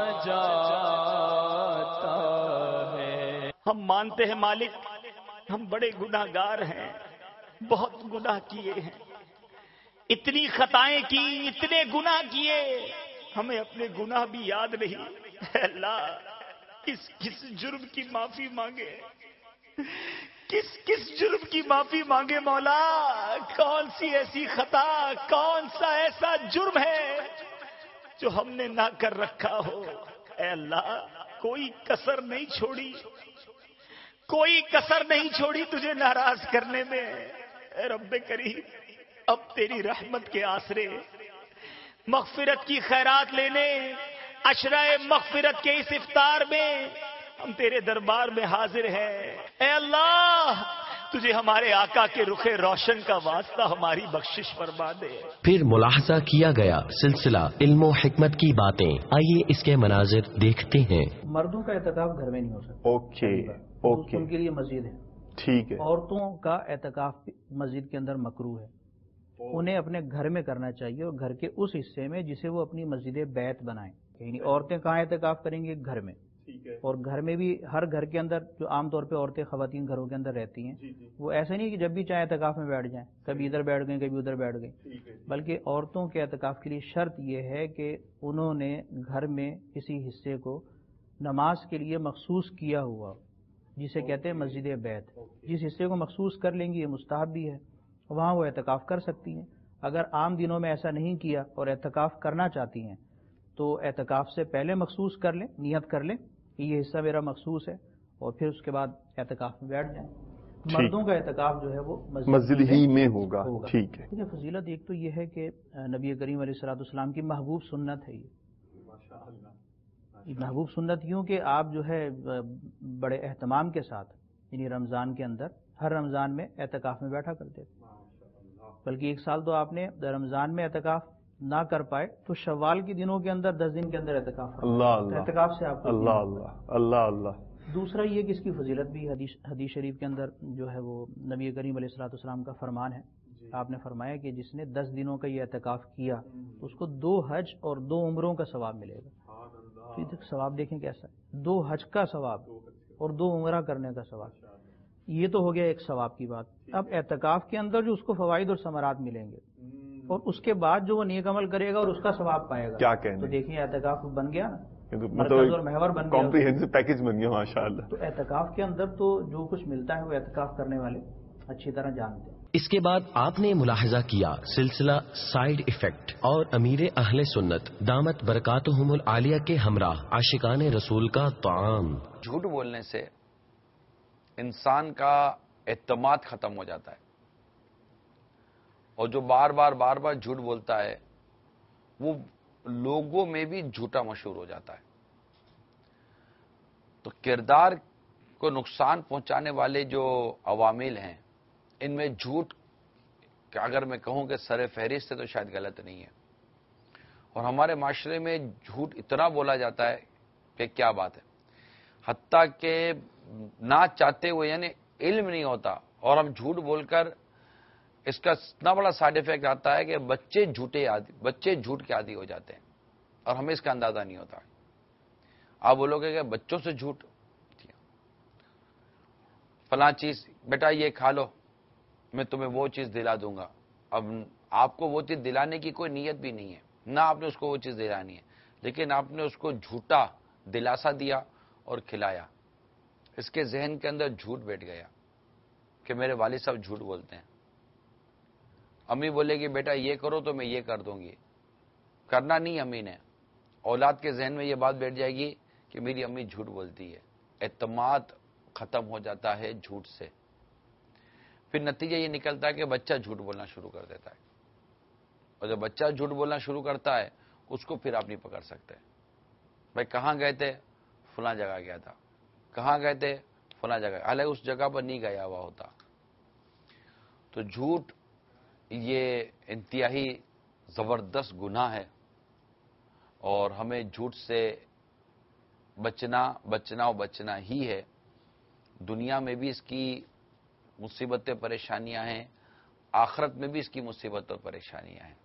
جاتا ہے۔ ہم مانتے ہیں مالک ہم بڑے گناہگار ہیں، بہت گناہ کیے ہیں، اتنی خطائیں کی، اتنے گناہ کیے، ہمیں اپنے گناہ بھی یاد نہیں۔ اے اللہ کس جرم کی معافی مانگے، کس جرم کی معافی مانگے مولا، کون سی ایسی خطا، کون سا ایسا جرم ہے جو ہم نے نہ کر رکھا ہو۔ اے اللہ کوئی کسر نہیں چھوڑی، کوئی کسر نہیں چھوڑی تجھے ناراض کرنے میں۔ اے رب کریم اب تیری رحمت کے آسرے مغفرت کی خیرات لینے، عشرہ مغفرت کے اس افطار میں ہم تیرے دربار میں حاضر ہیں۔ اے اللہ تجھے ہمارے آقا کے رخ روشن کا واسطہ ہماری بخشش فرما دے۔ پھر ملاحظہ کیا گیا سلسلہ علم و حکمت کی باتیں، آئیے اس کے مناظر دیکھتے ہیں۔ مردوں کا اعتکاف گھر میں نہیں ہو سکتا، اوکے ان کے لیے مسجد ہے، ٹھیک ہے۔ عورتوں کا اعتکاف مسجد کے اندر مکروہ ہے، انہیں اپنے گھر میں کرنا چاہیے، اور گھر کے اس حصے میں جسے وہ اپنی مسجد بیت بنائیں۔ یعنی عورتیں کہاں اعتکاف کریں گے؟ گھر میں۔ اور گھر میں بھی ہر گھر کے اندر جو عام طور پہ عورتیں خواتین گھروں کے اندر رہتی ہیں وہ ایسا نہیں کہ جب بھی چاہے اعتکاف میں بیٹھ جائیں، کبھی ادھر بیٹھ گئیں کبھی ادھر بیٹھ گئیں، بلکہ عورتوں کے اعتکاف کے لیے شرط یہ ہے کہ انہوں نے گھر میں کسی حصے کو نماز کے لیے مخصوص کیا ہوا، جسے کہتے ہیں مسجد بیت، جس حصے کو مخصوص کر لیں گی یہ مستحب بھی ہے، وہاں وہ اعتکاف کر سکتی ہیں۔ اگر عام دنوں میں ایسا نہیں کیا اور اعتکاف کرنا چاہتی ہیں تو اعتکاف سے پہلے مخصوص کر لیں، نیت کر لیں کہ یہ حصہ میرا مخصوص ہے، اور پھر اس کے بعد اعتکاف میں بیٹھ جائیں۔ مردوں کا اعتکاف جو ہے وہ مسجد ہی میں ہوگا۔ ٹھیک ہے۔ فضیلت ایک تو یہ ہے کہ نبی کریم علیہ الصلوۃ والسلام کی محبوب سنت ہے، یہ محبوب سنت یوں کہ آپ جو ہے بڑے اہتمام کے ساتھ یعنی رمضان کے اندر ہر رمضان میں اعتکاف میں بیٹھا کرتے تھے، بلکہ ایک سال تو آپ نے رمضان میں اعتکاف نہ کر پائے تو شوال کے دنوں کے اندر 10 دن کے اندر اعتکاف اعتکاف سے آپ اللہ دوسرا یہ کہ اس کی فضیلت بھی حدیث شریف کے اندر جو ہے وہ نبی کریم علیہ الصلوۃ والسلام کا فرمان ہے، آپ نے فرمایا کہ جس نے 10 دنوں کا یہ اعتکاف کیا تو اس کو 2 حج اور 2 عمروں کا ثواب ملے گا۔ ثواب دیکھیں کیسا ہے، 2 حج کا ثواب اور 2 عمرہ کرنے کا ثواب، یہ تو ہو گیا ایک ثواب کی بات۔ اب اعتکاف کے اندر جو اس کو فوائد اور ثمرات ملیں گے اور اس کے بعد جو وہ نیک عمل کرے گا اور اس کا ثواب پائے گا، کیا کہنے، تو دیکھیں اعتکاف بن گیا نا، مطلب اور محور بن گیا، کمپریہنسو پیکج بن گیا ماشاءاللہ۔ تو اعتکاف کے اندر تو جو کچھ ملتا ہے وہ اعتکاف کرنے والے اچھی طرح جانتے ہیں۔ اس کے بعد آپ نے ملاحظہ کیا سلسلہ سائیڈ ایفیکٹ اور امیر اہل سنت دامت برکاتہم العالیہ کے ہمراہ عاشقان رسول کا طعام۔ جھوٹ بولنے سے انسان کا اعتماد ختم ہو جاتا ہے، اور جو بار بار جھوٹ بولتا ہے وہ لوگوں میں بھی جھوٹا مشہور ہو جاتا ہے۔ تو کردار کو نقصان پہنچانے والے جو عوامل ہیں ان میں جھوٹ اگر میں کہوں کہ سر فہرست ہے تو شاید غلط نہیں ہے، اور ہمارے معاشرے میں جھوٹ اتنا بولا جاتا ہے کہ کیا بات ہے، حتیٰ کہ نہ چاہتے ہوئے یعنی علم نہیں ہوتا اور ہم جھوٹ بول کر اس کا اتنا بڑا سائیڈ افیکٹ آتا ہے کہ بچے جھوٹ کے عادی ہو جاتے ہیں اور ہمیں اس کا اندازہ نہیں ہوتا۔ آپ بولو گے کہ بچوں سے جھوٹ، فلاں چیز بیٹا یہ کھا لو میں تمہیں وہ چیز دلا دوں گا، اب آپ کو وہ چیز دلانے کی کوئی نیت بھی نہیں ہے، نہ آپ نے اس کو وہ چیز دلانی ہے، لیکن آپ نے اس کو جھوٹا دلاسا دیا اور کھلایا، اس کے ذہن کے اندر جھوٹ بیٹھ گیا کہ میرے والد صاحب جھوٹ بولتے ہیں۔ امی بولے گی بیٹا یہ کرو تو میں یہ کر دوں گی، کرنا نہیں امی نے، اولاد کے ذہن میں یہ بات بیٹھ جائے گی کہ میری امی جھوٹ بولتی ہے، اعتماد ختم ہو جاتا ہے جھوٹ سے۔ پھر نتیجہ یہ نکلتا ہے کہ بچہ جھوٹ بولنا شروع کر دیتا ہے، اور جب بچہ جھوٹ بولنا شروع کرتا ہے اس کو پھر آپ نہیں پکڑ سکتے۔ بھائی کہاں گئے تھے؟ فلاں جگہ گیا تھا۔ کہاں گئے تھے؟ فلاں جگہ، حالانکہ اس جگہ پر نہیں گیا ہوا ہوتا۔ تو جھوٹ یہ انتہائی زبردست گناہ ہے، اور ہمیں جھوٹ سے بچنا ہی ہے۔ دنیا میں بھی اس کی مصیبتیں پریشانیاں ہیں، آخرت میں بھی اس کی مصیبت اور پریشانیاں ہیں۔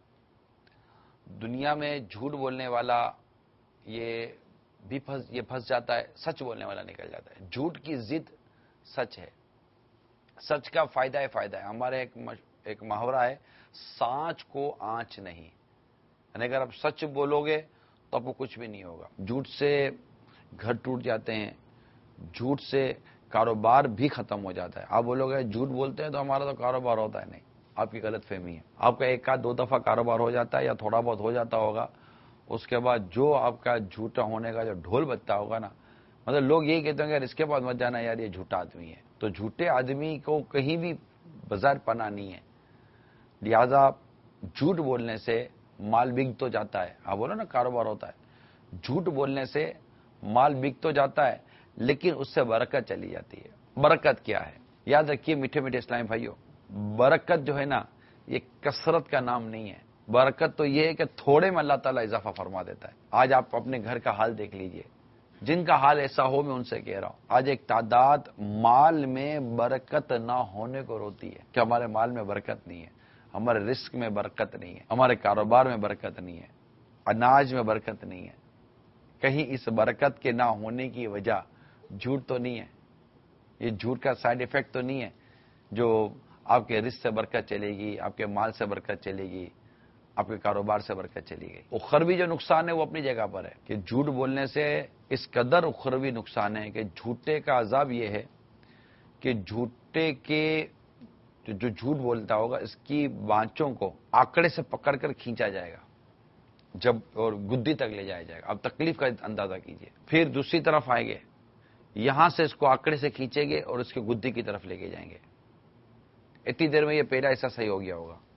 دنیا میں جھوٹ بولنے والا یہ پھنس جاتا ہے، سچ بولنے والا نکل جاتا ہے۔ جھوٹ کی ضد سچ ہے، سچ کا فائدہ ہے۔ ہمارے ایک محاورہ ہے، سانچ کو آنچ نہیں، یعنی اگر آپ سچ بولو گے تو آپ کو کچھ بھی نہیں ہوگا۔ جھوٹ سے گھر ٹوٹ جاتے ہیں، جھوٹ سے کاروبار بھی ختم ہو جاتا ہے۔ آپ بولو گے جھوٹ بولتے ہیں تو ہمارا تو کاروبار ہوتا ہے، نہیں، آپ کی غلط فہمی ہے۔ آپ کا 1-2 دفعہ کاروبار ہو جاتا ہے یا تھوڑا بہت ہو جاتا ہوگا، اس کے بعد جو آپ کا جھوٹا ہونے کا جو ڈھول بجتا ہوگا نا، مطلب لوگ یہی کہتے ہیں کہ اس کے بعد مت جانا یار یہ جھوٹا آدمی ہے۔ تو جھوٹے آدمی کو کہیں بھی بظاہر پناہ نہیں ہے، لہذا جھوٹ بولنے سے مال بک تو جاتا ہے۔ آپ بولو نا کاروبار ہوتا ہے، جھوٹ بولنے سے مال بک تو جاتا ہے لیکن اس سے برکت چلی جاتی ہے۔ برکت کیا ہے؟ یاد رکھیے میٹھے میٹھے اسلامی بھائیوں، برکت جو ہے نا یہ کثرت کا نام نہیں ہے، برکت تو یہ ہے کہ تھوڑے میں اللہ تعالیٰ اضافہ فرما دیتا ہے۔ آج آپ اپنے گھر کا حال دیکھ لیجئے، جن کا حال ایسا ہو میں ان سے کہہ رہا ہوں، آج ایک تعداد مال میں برکت نہ ہونے کو روتی ہے کہ ہمارے مال میں برکت نہیں ہے، ہمارے رزق میں برکت نہیں ہے، ہمارے کاروبار میں برکت نہیں ہے، اناج میں برکت نہیں ہے۔ کہیں اس برکت کے نہ ہونے کی وجہ جھوٹ تو نہیں ہے؟ یہ جھوٹ کا سائیڈ ایفیکٹ تو نہیں ہے جو آپ کے رزق سے برکت چلے گی، آپ کے مال سے برکت چلے گی، آپ کے کاروبار سے برکت چلی گئی؟ اخروی جو نقصان ہے وہ اپنی جگہ پر ہے کہ جھوٹ بولنے سے اس قدر اخروی نقصان ہے کہ جھوٹے کا عذاب یہ ہے کہ جھوٹے کے جو جھوٹ بولتا ہوگا اس کی بانچوں کو آکڑے سے پکڑ کر کھینچا جائے گا جب اور گدی تک لے جایا جائے گا. اب تکلیف کا اندازہ کیجئے. پھر دوسری طرف آئیں گے، یہاں سے اس کو آکڑے سے کھینچیں گے اور اس کے گدی کی طرف لے کے جائیں گے. اتنی دیر میں یہ پہلا حصہ صحیح ہو گیا ہوگا.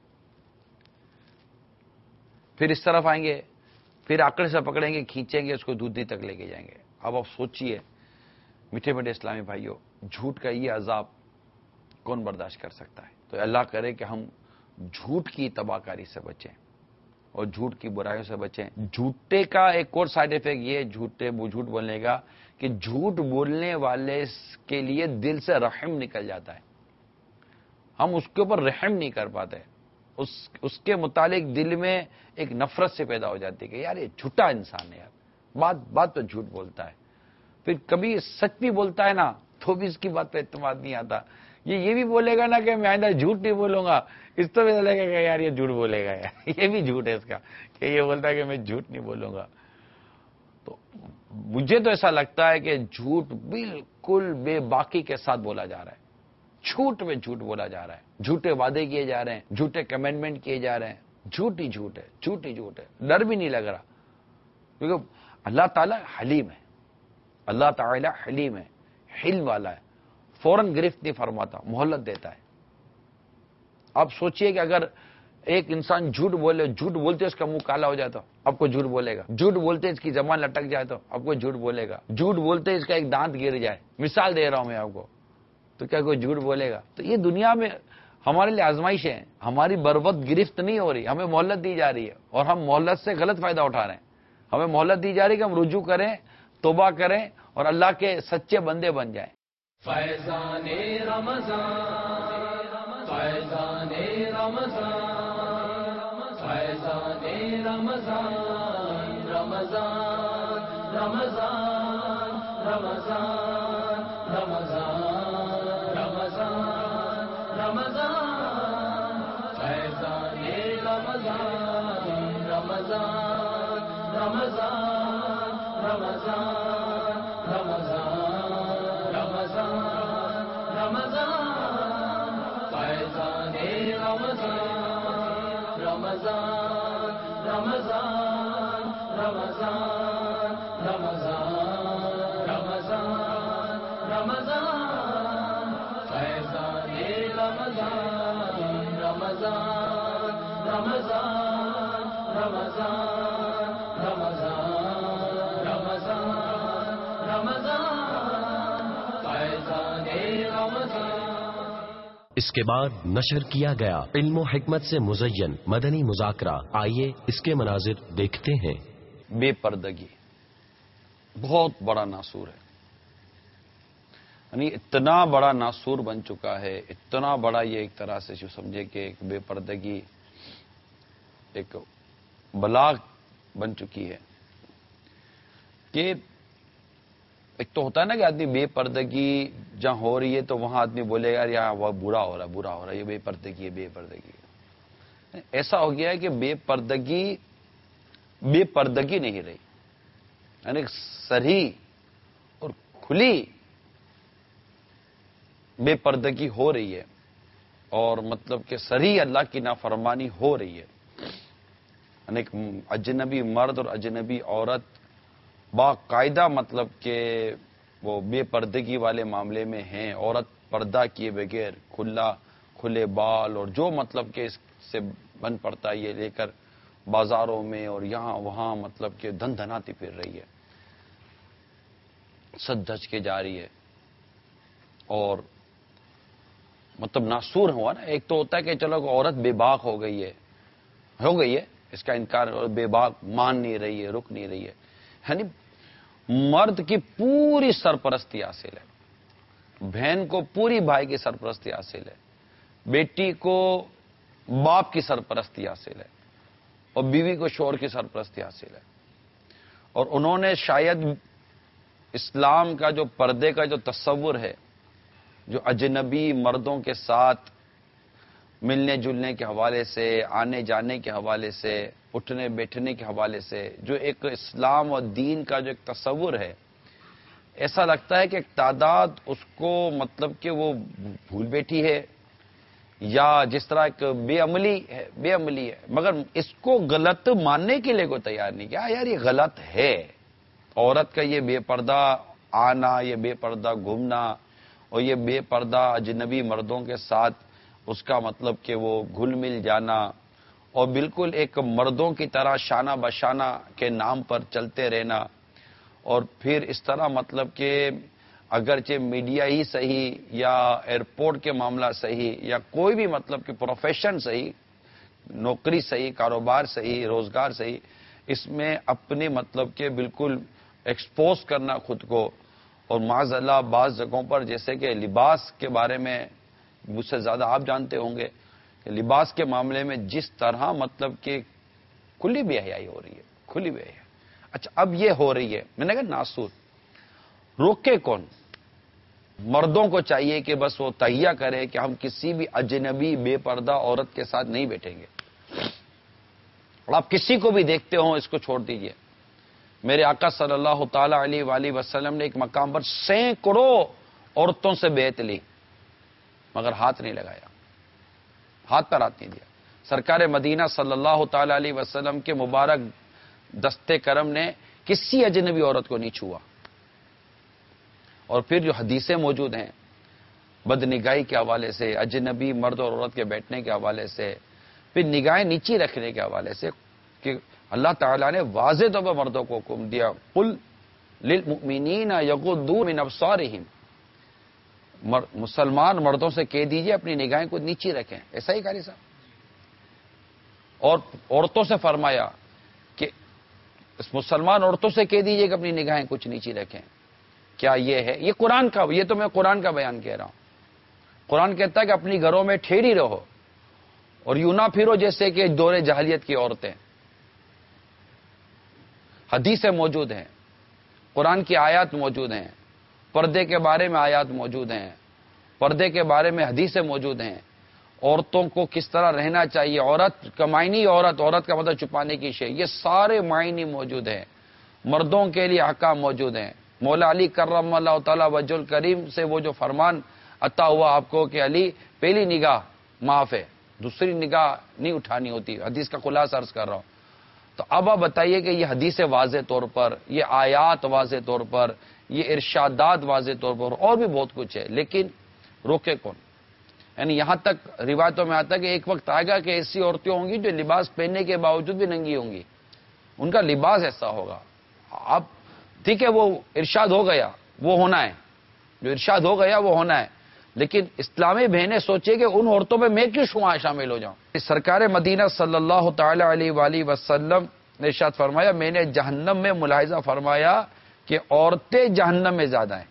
پھر اس طرف آئیں گے، پھر آکڑے سے پکڑیں گے، کھینچیں گے، اس کو دودھی تک لے کے جائیں گے. اب آپ سوچئے میٹھے میٹھے اسلامی بھائیوں، جھوٹ کا یہ عذاب کون برداشت کر سکتا ہے؟ تو اللہ کرے کہ ہم جھوٹ کی تباہ کاری سے بچیں اور جھوٹ کی برائیوں سے بچیں. جھوٹے کا ایک اور سائیڈ ایفیکٹ یہ جھوٹ بولنے کا کہ جھوٹ بولنے والے کے لیے دل سے رحم نکل جاتا ہے. ہم اس کے اوپر رحم نہیں کر پاتے، اس کے متعلق دل میں ایک نفرت سے پیدا ہو جاتی ہے کہ یار یہ جھوٹا انسان ہے، یار بات تو جھوٹ بولتا ہے. پھر کبھی سچ بھی بولتا ہے نا تو بھی اس کی بات پہ اعتماد نہیں آتا. یہ بھی بولے گا نا کہ میں آئندہ جھوٹ نہیں بولوں گا، اس تو بھی لگے گا کہ یار یہ جھوٹ بولے گا. یار یہ بھی جھوٹ ہے اس کا کہ یہ بولتا ہے کہ میں جھوٹ نہیں بولوں گا. تو مجھے تو ایسا لگتا ہے کہ جھوٹ بالکل بے باکی کے ساتھ بولا جا رہا ہے. جھوٹ میں جھوٹ بولا جا رہا ہے، جھوٹے وعدے کیے جا رہے ہیں، جھوٹے کمنٹمنٹ کیے جا رہے ہیں. جھوٹ ہی جھوٹ ہے، جھوٹ ہی جھوٹ ہے. ڈر بھی نہیں لگ رہا کیونکہ اللہ تعالیٰ حلیم ہے. اللہ تعالیٰ حلیم ہے، حلم والا ہے، فوراً گرفت نہیں فرماتا، مہلت دیتا ہے. آپ سوچئے کہ اگر ایک انسان جھوٹ بولتے اس کا منہ کالا ہو جائے تو اب کوئی جھوٹ بولے گا؟ جھوٹ بولتے اس کی زبان لٹک جائے تو اب کوئی جھوٹ بولے گا؟ جھوٹ بولتے اس کا ایک دانت گر جائے، مثال دے رہا ہوں میں آپ کو، تو کیا کوئی جھوٹ بولے گا؟ تو یہ دنیا میں ہمارے لیے آزمائش ہے. ہماری بروقت گرفت نہیں ہو رہی، ہمیں مہلت دی جا رہی ہے اور ہم مہلت سے غلط فائدہ اٹھا رہے ہیں. ہمیں مہلت دی جا رہی ہے کہ ہم رجوع کریں، توبہ کریں اور اللہ کے سچے بندے بن جائیں. فیضان رمضان، فیضان رمضان، فیضان رمضان، رمضان رمضان رمضان رمضان رمضان رمضان، فیضان رمضان، رمضان رمضان رمضان رمضان رمضان، فیضان رمضان، رمضان رمضان رمضان رمضان رمضان رمضان، فیضان رمضان، رمضان رمضان رمضان رمضان رمضان، فیضان رمضان. اس کے بعد نشر کیا گیا علم و حکمت سے مزین مدنی مذاکرہ. آئیے اس کے مناظر دیکھتے ہیں. بے پردگی بہت بڑا ناسور ہے، یعنی اتنا بڑا ناسور بن چکا ہے، اتنا بڑا یہ ایک طرح سے جو سمجھے کہ ایک بے پردگی ایک بلا بن چکی ہے کہ ایک تو ہوتا ہے نا کہ آدمی بے پردگی جہاں ہو رہی ہے تو وہاں آدمی بولے گا یار وہ برا ہو رہا ہے، یہ بے پردگی ہے، بے پردگی ہے. ایسا ہو گیا ہے کہ بے پردگی نہیں رہی، یعنی صریح اور کھلی بے پردگی ہو رہی ہے اور مطلب کہ صریح اللہ کی نافرمانی ہو رہی ہے. یعنی ایک اجنبی مرد اور اجنبی عورت باقاعدہ مطلب کہ وہ بے پردگی والے معاملے میں ہیں. عورت پردہ کیے بغیر کھلے بال اور جو مطلب کہ اس سے بن پڑتا ہے یہ لے کر بازاروں میں اور یہاں وہاں مطلب کہ دھن دھناتی پھر رہی ہے، سج دھج کے جا رہی ہے. اور مطلب ناسور ہوا نا. ایک تو ہوتا ہے کہ چلو عورت بے باک ہو گئی ہے اس کا انکار، بے باک مان نہیں رہی ہے، رک نہیں رہی ہے. یعنی مرد کی پوری سرپرستی حاصل ہے، بہن کو پوری بھائی کی سرپرستی حاصل ہے، بیٹی کو باپ کی سرپرستی حاصل ہے اور بیوی کو شوہر کی سرپرستی حاصل ہے. اور انہوں نے شاید اسلام کا جو پردے کا جو تصور ہے، جو اجنبی مردوں کے ساتھ ملنے جلنے کے حوالے سے، آنے جانے کے حوالے سے، اٹھنے بیٹھنے کے حوالے سے، جو ایک اسلام اور دین کا جو ایک تصور ہے، ایسا لگتا ہے کہ ایک تعداد اس کو مطلب کہ وہ بھول بیٹھی ہے، یا جس طرح ایک بے عملی ہے، مگر اس کو غلط ماننے کے لیے کوئی تیار نہیں کیا یار یہ غلط ہے۔ عورت کا یہ بے پردہ آنا، یہ بے پردہ گھومنا، اور یہ بے پردہ اجنبی مردوں کے ساتھ اس کا مطلب کہ وہ گھل مل جانا، اور بالکل ایک مردوں کی طرح شانہ بشانہ کے نام پر چلتے رہنا، اور پھر اس طرح مطلب کہ اگرچہ میڈیا ہی صحیح یا ایئرپورٹ کے معاملہ صحیح یا کوئی بھی مطلب کہ پروفیشن صحیح، نوکری صحیح، کاروبار صحیح، روزگار صحیح، اس میں اپنے مطلب کہ بالکل ایکسپوز کرنا خود کو، اور معاذ اللہ بعض جگہوں پر جیسے کہ لباس کے بارے میں مجھ سے زیادہ آپ جانتے ہوں گے کہ لباس کے معاملے میں جس طرح مطلب کہ کھلی بے حیائی ہو رہی ہے، کھلی بے حیائی۔ اچھا اب یہ ہو رہی ہے، میں نے کہا ناسور روکے کون؟ مردوں کو چاہیے کہ بس وہ تہیہ کرے کہ ہم کسی بھی اجنبی بے پردہ عورت کے ساتھ نہیں بیٹھیں گے، اور آپ کسی کو بھی دیکھتے ہوں اس کو چھوڑ دیجئے۔ میرے آقا صلی اللہ تعالی علیہ وآلہ وسلم نے ایک مقام پر سینکڑوں عورتوں سے بیعت لی، مگر ہاتھ نہیں لگایا، ہاتھ پر ہاتھ نہیں دیا۔ سرکار مدینہ صلی اللہ تعالی علیہ وسلم کے مبارک دستے کرم نے کسی اجنبی عورت کو نہیں چھوا۔ اور پھر جو حدیثیں موجود ہیں بد نگاہی کے حوالے سے، اجنبی مرد اور عورت کے بیٹھنے کے حوالے سے، پھر نگاہیں نیچی رکھنے کے حوالے سے، کہ اللہ تعالیٰ نے واضح طور پر مردوں کو حکم دیا، قل للمؤمنین یغضوا من ابصارہم، مسلمان مردوں سے کہہ دیجئے اپنی نگاہیں کو نیچی رکھیں، ایسا ہی قاری صاحب۔ اور عورتوں سے فرمایا کہ مسلمان عورتوں سے کہہ دیجئے کہ اپنی نگاہیں کچھ نیچی رکھیں۔ کیا یہ ہے؟ یہ قرآن کا، یہ تو میں قرآن کا بیان کہہ رہا ہوں۔ قرآن کہتا ہے کہ اپنی گھروں میں ٹھہری رہو اور یوں نہ پھرو جیسے کہ دور جاہلیت کی عورتیں۔ حدیثیں موجود ہیں، قرآن کی آیات موجود ہیں، پردے کے بارے میں آیات موجود ہیں، پردے کے بارے میں حدیثیں موجود ہیں، عورتوں کو کس طرح رہنا چاہیے، عورت کا معنی عورت کا مطلب چھپانے کی شے، یہ سارے معنی موجود ہیں۔ مردوں کے لیے احکام موجود ہیں۔ مولا علی کرم اللہ تعالی وجہ الکریم سے وہ جو فرمان عطا ہوا آپ کو کہ علی پہلی نگاہ معاف ہے، دوسری نگاہ نہیں اٹھانی ہوتی، حدیث کا خلاصہ عرض کر رہا ہوں۔ تو اب آپ بتائیے کہ یہ حدیث واضح طور پر، یہ آیات واضح طور پر، یہ ارشادات واضح طور پر، اور بھی بہت کچھ ہے، لیکن روکے کون؟ یعنی یہاں تک روایتوں میں آتا ہے کہ ایک وقت آئے گا کہ ایسی عورتیں ہوں گی جو لباس پہننے کے باوجود بھی ننگی ہوں گی، ان کا لباس ایسا ہوگا۔ اب ٹھیک ہے وہ ارشاد ہو گیا، وہ ہونا ہے، جو ارشاد ہو گیا وہ ہونا ہے، لیکن اسلامی بہنیں سوچے کہ ان عورتوں پہ میں کیوں شامل ہو جاؤں؟ سرکار مدینہ صلی اللہ تعالی علیہ وآلہ وسلم نے ارشاد فرمایا، میں نے جہنم میں ملاحظہ فرمایا کہ عورتیں جہنم میں زیادہ ہیں۔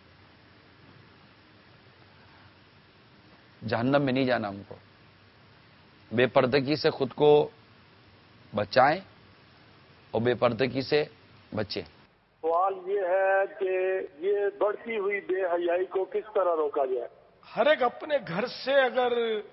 جہنم میں نہیں جانا ہم کو، بے پردگی سے خود کو بچائیں اور بے پردگی سے بچیں۔ سوال یہ ہے کہ یہ بڑھتی ہوئی بے حیائی کو کس طرح روکا جائے؟ ہر ایک اپنے گھر سے اگر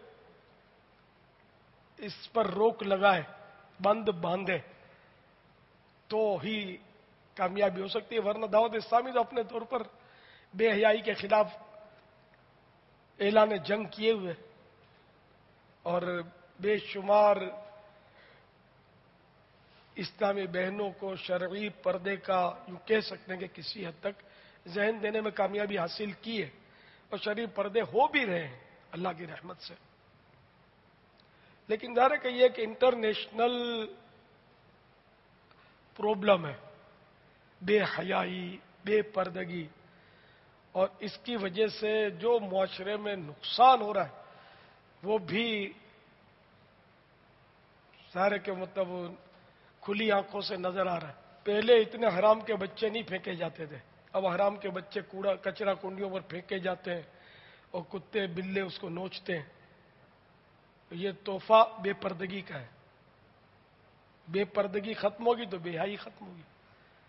اس پر روک لگائے، بند باندھے تو ہی کامیابی ہو سکتی ہے، ورنہ دعوت اسلامی تو اپنے طور پر بے حیائی کے خلاف اعلان جنگ کیے ہوئے، اور بے شمار اسلامی بہنوں کو شرعی پردے کا یوں کہہ سکتے ہیں کہ کسی حد تک ذہن دینے میں کامیابی حاصل کی ہے، اور شرعی پردے ہو بھی رہے ہیں اللہ کی رحمت سے۔ لیکن ظاہر ہے کہ یہ ایک انٹرنیشنل پرابلم ہے، بے حیائی، بے پردگی، اور اس کی وجہ سے جو معاشرے میں نقصان ہو رہا ہے وہ بھی ظاہر ہے کہ مطلب کھلی آنکھوں سے نظر آ رہا ہے۔ پہلے اتنے حرام کے بچے نہیں پھینکے جاتے تھے، اب حرام کے بچے کوڑا کچرا کنڈیوں پر پھینکے جاتے ہیں اور کتے بلے اس کو نوچتے ہیں۔ یہ تحفہ بے پردگی کا ہے۔ بے پردگی ختم ہوگی تو بے حیائی ختم ہوگی۔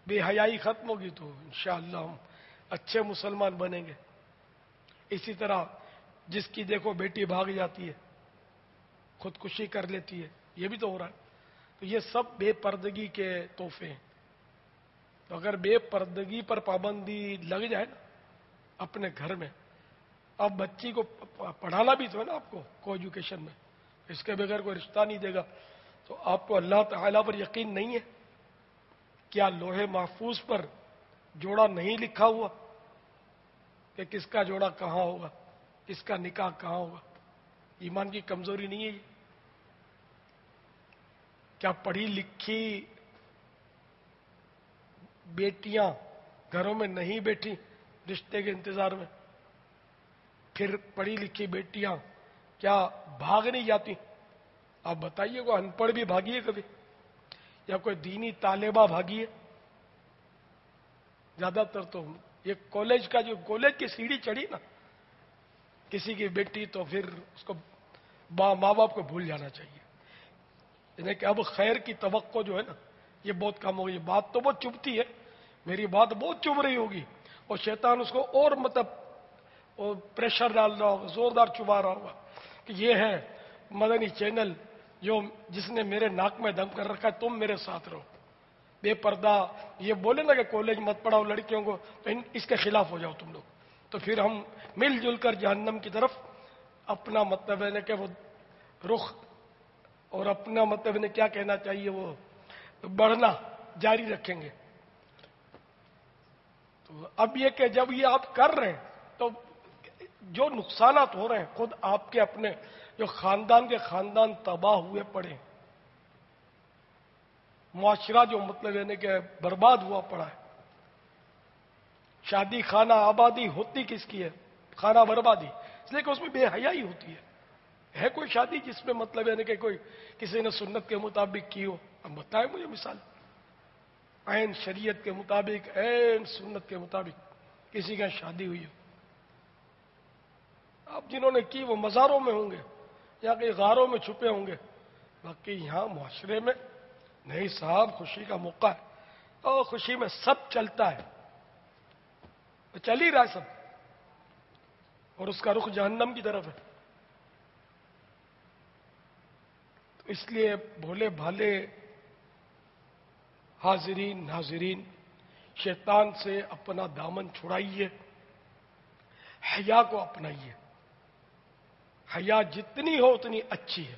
बेहयाई खत्म होगी तो इंशाअल्लाह हम अच्छे मुसलमान बनेंगे। इसी तरह जिसकी देखो बेटी भाग जाती है, खुदकुशी कर लेती है, ये भी तो हो रहा है। तो ये सब बेपर्दगी के तोहफे हैं। तो अगर बेपर्दगी पर पाबंदी लग जाए ना अपने घर में, अब बच्ची को पढ़ाना भी तो है ना आपको को एजुकेशन में, इसके बगैर कोई रिश्ता नहीं देगा। तो आपको अल्लाह ताला पर यकीन नहीं है? क्या लोहे महफूज पर जोड़ा नहीं लिखा हुआ कि किसका जोड़ा कहाँ होगा, किसका निकाह कहाँ होगा? ईमान की कमजोरी नहीं है ये? क्या पढ़ी लिखी बेटियां घरों में नहीं बैठी रिश्ते के इंतजार में? फिर पढ़ी लिखी बेटियां क्या भाग नहीं जाती? आप बताइए, कोई अनपढ़ भी भागी है कभी, या कोई दीनी तालिबा भागी है? ज्यादातर तो ये कॉलेज का जो कॉलेज की सीढ़ी चढ़ी ना किसी की बेटी, तो फिर उसको माँ बाप को भूल जाना चाहिए। यानी कि अब खैर की तवक्को जो है ना ये बहुत कम हो गई। बात तो बहुत चुभती है, मेरी बात बहुत चुभ रही होगी, और शैतान उसको और मतलब और प्रेशर डाल रहा होगा, जोरदार चुभा रहा होगा कि ये है मदनी चैनल जो जिसने मेरे नाक में दम कर रखा है, तुम मेरे साथ रहो। बेपर्दा ये बोले ना कि कॉलेज मत पढ़ाओ लड़कियों को, तो इसके खिलाफ हो जाओ तुम लोग, तो फिर हम मिलजुल कर जहन्नम की तरफ अपना मतलब है कि वो रुख और अपना मतलब ने क्या कहना चाहिए वो बढ़ना जारी रखेंगे। तो अब ये कि जब ये आप कर रहे हैं तो जो नुकसानात हो रहे हैं खुद आपके अपने, जो खानदान के खानदान तबाह हुए पड़े, मुआशरा जो मतलब यानी कि बर्बाद हुआ पड़ा है। शादी खाना आबादी होती किसकी है? खाना बर्बादी, इसलिए कि उसमें बेहयाई होती है कोई शादी जिसमें मतलब यानी कि कोई किसी ने सुन्नत के मुताबिक की हो? अब बताएं मुझे मिसाल, ऐन शरीयत के मुताबिक, ऐन सुन्नत के मुताबिक किसी का शादी हुई हो। अब जिन्होंने की वो मज़ारों में होंगे या कहीं गारों में छुपे होंगे, बाकी यहाँ मुआशरे में नहीं साहब, खुशी का मौका है और खुशी में सब चलता है, तो चल ही रहा है सब, और उसका रुख जहन्नम की तरफ है। तो इसलिए भोले भाले हाजिरीन नाजिरीन, शैतान से अपना दामन छुड़ाइए, हया को अपनाइए। हया जितनी हो उतनी अच्छी है,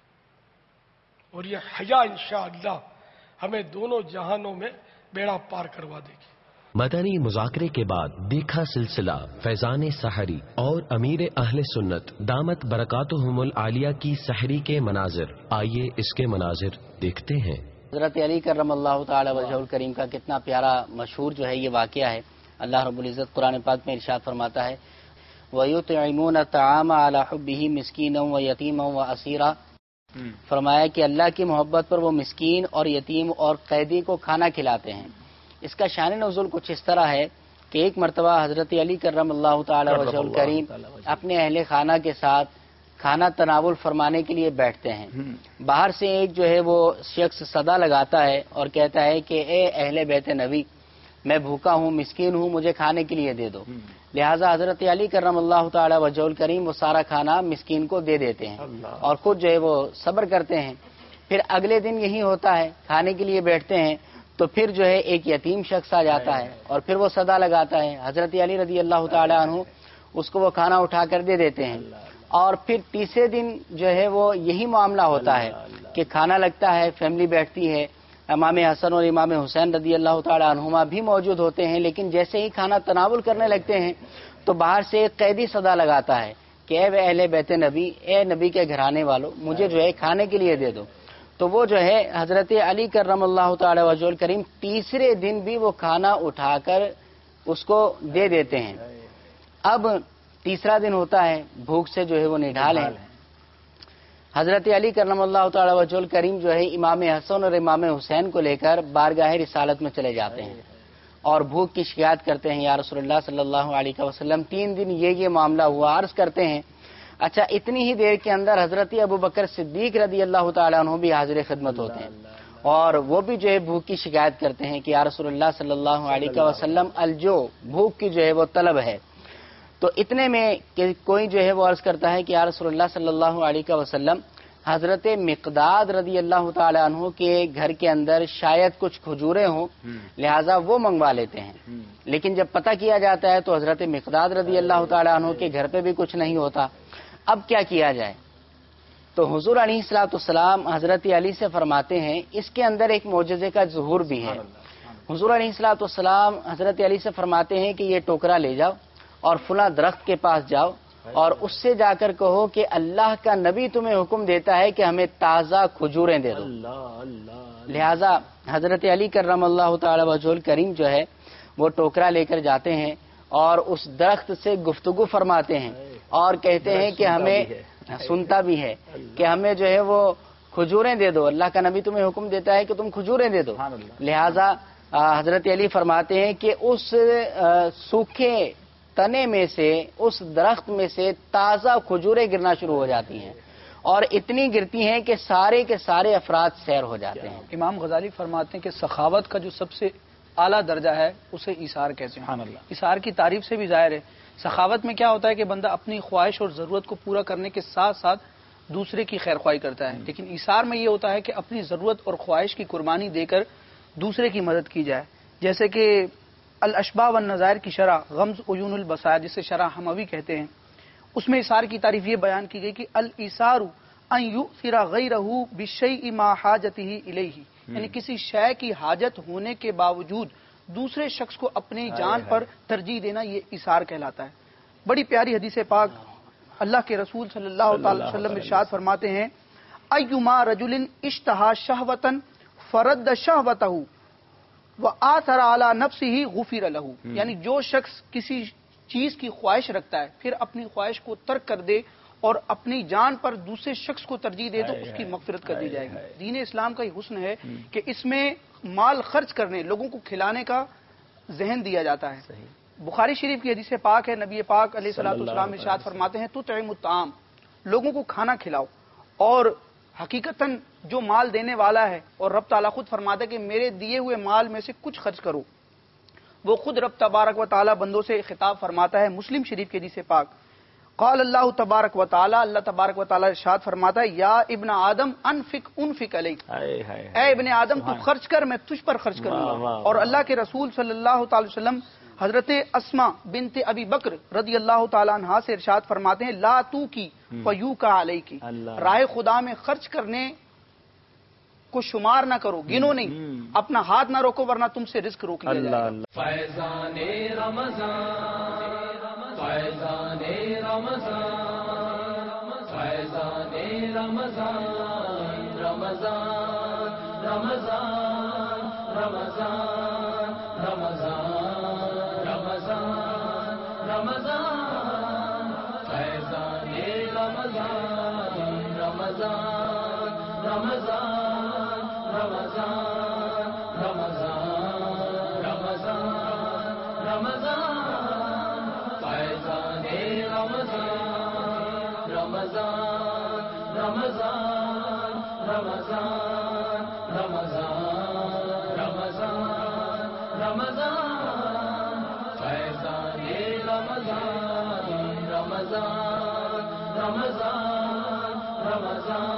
और ये हया इंशाअल्लाह हमें दोनों जहानों में बेड़ा पार करवा देगी। मदनी मुज़ाकरे के बाद देखा सिलसिला फैजान सहरी और अमीर अहले सुन्नत दामत बरकातुहुमुल आलिया की सहरी के मनाजिर। आइए इसके मनाजिर देखते हैं। हज़रत अली करमल्लाहु तआला वजहुल करीम का कितना प्यारा मशहूर जो है ये वाक़या है। अल्लाह रब्बुल इज़्ज़त कुरान पाक में इरशाद फरमाता है, वयुतइमून अत्तआम अला हुब्बिही मिस्कीनन व यतीमन व असीरा। फरमाया कि अल्लाह की मोहब्बत पर वो मिस्कीन और यतीम और कैदी को खाना खिलाते हैं। इसका शान नुज़ुल कुछ इस तरह है कि एक मरतबा हज़रत अली करमल्लाहु तआला वजहुल करीम अपने अहले खाना के साथ खाना तनावुल फरमाने के लिए बैठते हैं। बाहर से एक जो है वो शख्स सदा लगाता है और कहता है कि ए अहले बैत नबी, मैं भूखा हूँ, मिस्कीन हूँ, मुझे खाने के लिए दे दो। लिहाजा हज़रत अली करमल्लाहु तआला वजहुल करीम वो सारा खाना मिस्कीन को दे देते हैं और खुद जो है वो सब्र करते हैं। फिर अगले दिन यही होता है, खाने के लिए बैठते हैं तो फिर जो है एक यतीम शख्स आ जाता है और फिर वो सदा लगाता है। हज़रत अली रज़ी अल्लाह तआला अन्हु उसको वो खाना उठा कर दे देते हैं। और फिर तीसरे दिन जो है वो यही मामला होता है कि खाना लगता है, फैमिली बैठती है, इमाम हसन और इमाम हुसैन रज़ी अल्लाह तआला अन्हुमा भी मौजूद होते हैं। लेकिन जैसे ही खाना तनावुल करने लगते हैं तो बाहर से एक कैदी सदा लगाता है कि ए अहले बैत नबी, ए नबी के घराने वालों, मुझे जो है खाने के लिए दे दो। तो वो जो है हज़रत अली करमल्लाहु तआला वजहुल करीम तीसरे दिन भी वो खाना उठाकर उसको दे देते हैं। अब तीसरा दिन होता है, भूख से जो है वो निढाल है। हज़रत अली करमल्लाहु तआला वजहुल करीम जो है इमाम हसन और इमाम हुसैन को लेकर बारगाह रिसालत में चले जाते हैं और भूख की शिकायत करते हैं, या रसूलुल्लाह सल्लल्लाहु अलैहि वसल्लम 3 दिन ये मामला हुआ। अर्ज करते हैं, अच्छा इतनी ही देर के अंदर हज़रत अबू बकर सिद्दीक रज़ी अल्लाह तआला अन्हु भी हाजिर खिदमत होते हैं اور وہ بھی جو ہے بھوک کی شکایت کرتے ہیں کہ یا رسول اللہ صلی اللہ علیہ وسلم الجو، بھوک کی جو ہے وہ طلب ہے. تو اتنے میں کہ کوئی جو ہے وہ عرض کرتا ہے کہ یا رسول اللہ صلی اللہ علیہ وسلم حضرت مقداد رضی اللہ تعالی عنہ کے گھر کے اندر شاید کچھ کھجوریں ہوں، لہذا وہ منگوا لیتے ہیں. لیکن جب پتہ کیا جاتا ہے تو حضرت مقداد رضی اللہ تعالی عنہ کے گھر پہ بھی کچھ نہیں ہوتا. اب کیا کیا جائے؟ تو حضور علیہ الصلوۃ والسلام حضرت علی سے فرماتے ہیں اس کے اندر ایک معجزے کا ظہور بھی ہے. حضور علیہ الصلوۃ والسلام حضرت علی سے فرماتے ہیں کہ یہ ٹوکرا لے جاؤ اور فلاں درخت کے پاس جاؤ اور اس سے جا کر کہو کہ اللہ کا نبی تمہیں حکم دیتا ہے کہ ہمیں تازہ کھجوریں دے دو. لہذا حضرت علی کرم اللہ تعالی وجہ الکریم جو ہے وہ ٹوکرا لے کر جاتے ہیں اور اس درخت سے گفتگو فرماتے ہیں اور کہتے ہیں کہ ہمیں سنتا بھی ہے کہ ہمیں جو ہے وہ کھجوریں دے دو، اللہ کا نبی تمہیں حکم دیتا ہے کہ تم کھجوریں دے دو. لہذا حضرت علی فرماتے ہیں کہ اس سوکھے تنے میں سے، اس درخت میں سے تازہ کھجوریں گرنا شروع ہو جاتی ہیں اور اتنی گرتی ہیں کہ سارے کے سارے افراد سیر ہو جاتے ہیں. امام غزالی فرماتے ہیں کہ سخاوت کا جو سب سے اعلیٰ درجہ ہے اسے ایثار کہتے ہیں. ایثار کی تعریف سے بھی ظاہر ہے سخاوت میں کیا ہوتا ہے کہ بندہ اپنی خواہش اور ضرورت کو پورا کرنے کے ساتھ ساتھ دوسرے کی خیر خواہی کرتا ہے. لیکن ایثار میں یہ ہوتا ہے کہ اپنی ضرورت اور خواہش کی قربانی دے کر دوسرے کی مدد کی جائے. جیسے کہ الاشباح والنظائر کی شرح غمز عیون البصائر جسے شرح حموی کہتے ہیں، اس میں ایثار کی تعریف یہ بیان کی گئی کہ الایثار ان یؤثر غیرہ بشیء ما حاجتہ الیہ، یعنی کسی شے کی حاجت ہونے کے باوجود دوسرے شخص کو اپنی جان پر ترجیح دینا، یہ ایثار کہلاتا ہے. بڑی پیاری حدیث پاک اللہ کے رسول صلی اللہ تعالی وسلم ارشاد فرماتے ہیں ایما رجل اشتہا شہوتا فرد شہوتہ وآثر علی نفسہ غفر لہ، یعنی جو شخص کسی چیز کی خواہش رکھتا ہے پھر اپنی خواہش کو ترک کر دے اور اپنی جان پر دوسرے شخص کو ترجیح دے تو اس کی مغفرت کر دی جائے گی. دین اسلام کا یہ حسن ہے کہ اس میں مال خرچ کرنے، لوگوں کو کھلانے کا ذہن دیا جاتا ہے. بخاری شریف کی حدیث پاک ہے، نبی پاک علیہ الصلوۃ والسلام ارشاد فرماتے ہیں تطعم الطعام، لوگوں کو کھانا کھلاؤ. اور حقیقتاً جو مال دینے والا ہے، اور رب تعالیٰ خود فرماتا ہے کہ میرے دیے ہوئے مال میں سے کچھ خرچ کرو، وہ خود رب تبارک و تعالیٰ بندوں سے خطاب فرماتا ہے. مسلم شریف کی حدیث پاک قال اللہ تبارک و تعالیٰ، اللہ تبارک و تعالیٰ ارشاد فرماتا ہے یا ابن آدم انفق علیک، اے ابن آدم تو خرچ کر، میں تجھ پر خرچ کروں گا. اور اللہ کے رسول صلی اللہ تعالی وسلم حضرت اسما بنت ابی بکر رضی اللہ تعالیٰ عنہا سے ارشاد فرماتے ہیں لا تو کی فیو کا علیہ کی، راہ خدا میں خرچ کرنے کو شمار نہ کرو، گنو نہیں، اپنا ہاتھ نہ روکو ورنہ تم سے رزق روک لیا جائے گا. فیضان رمضان، فیضان رمضان، فیضان رمضان، رمضان رمضان رمضان رمضان رمضان رمضان، فیضان رمضان، رمضان رمضان رمضان رمضان رمضان رمضان، فیضان رمضان، رمضان رمضان رمضان رمضان رمضان رمضان، فیضان رمضان، رمضان رمضان رمضان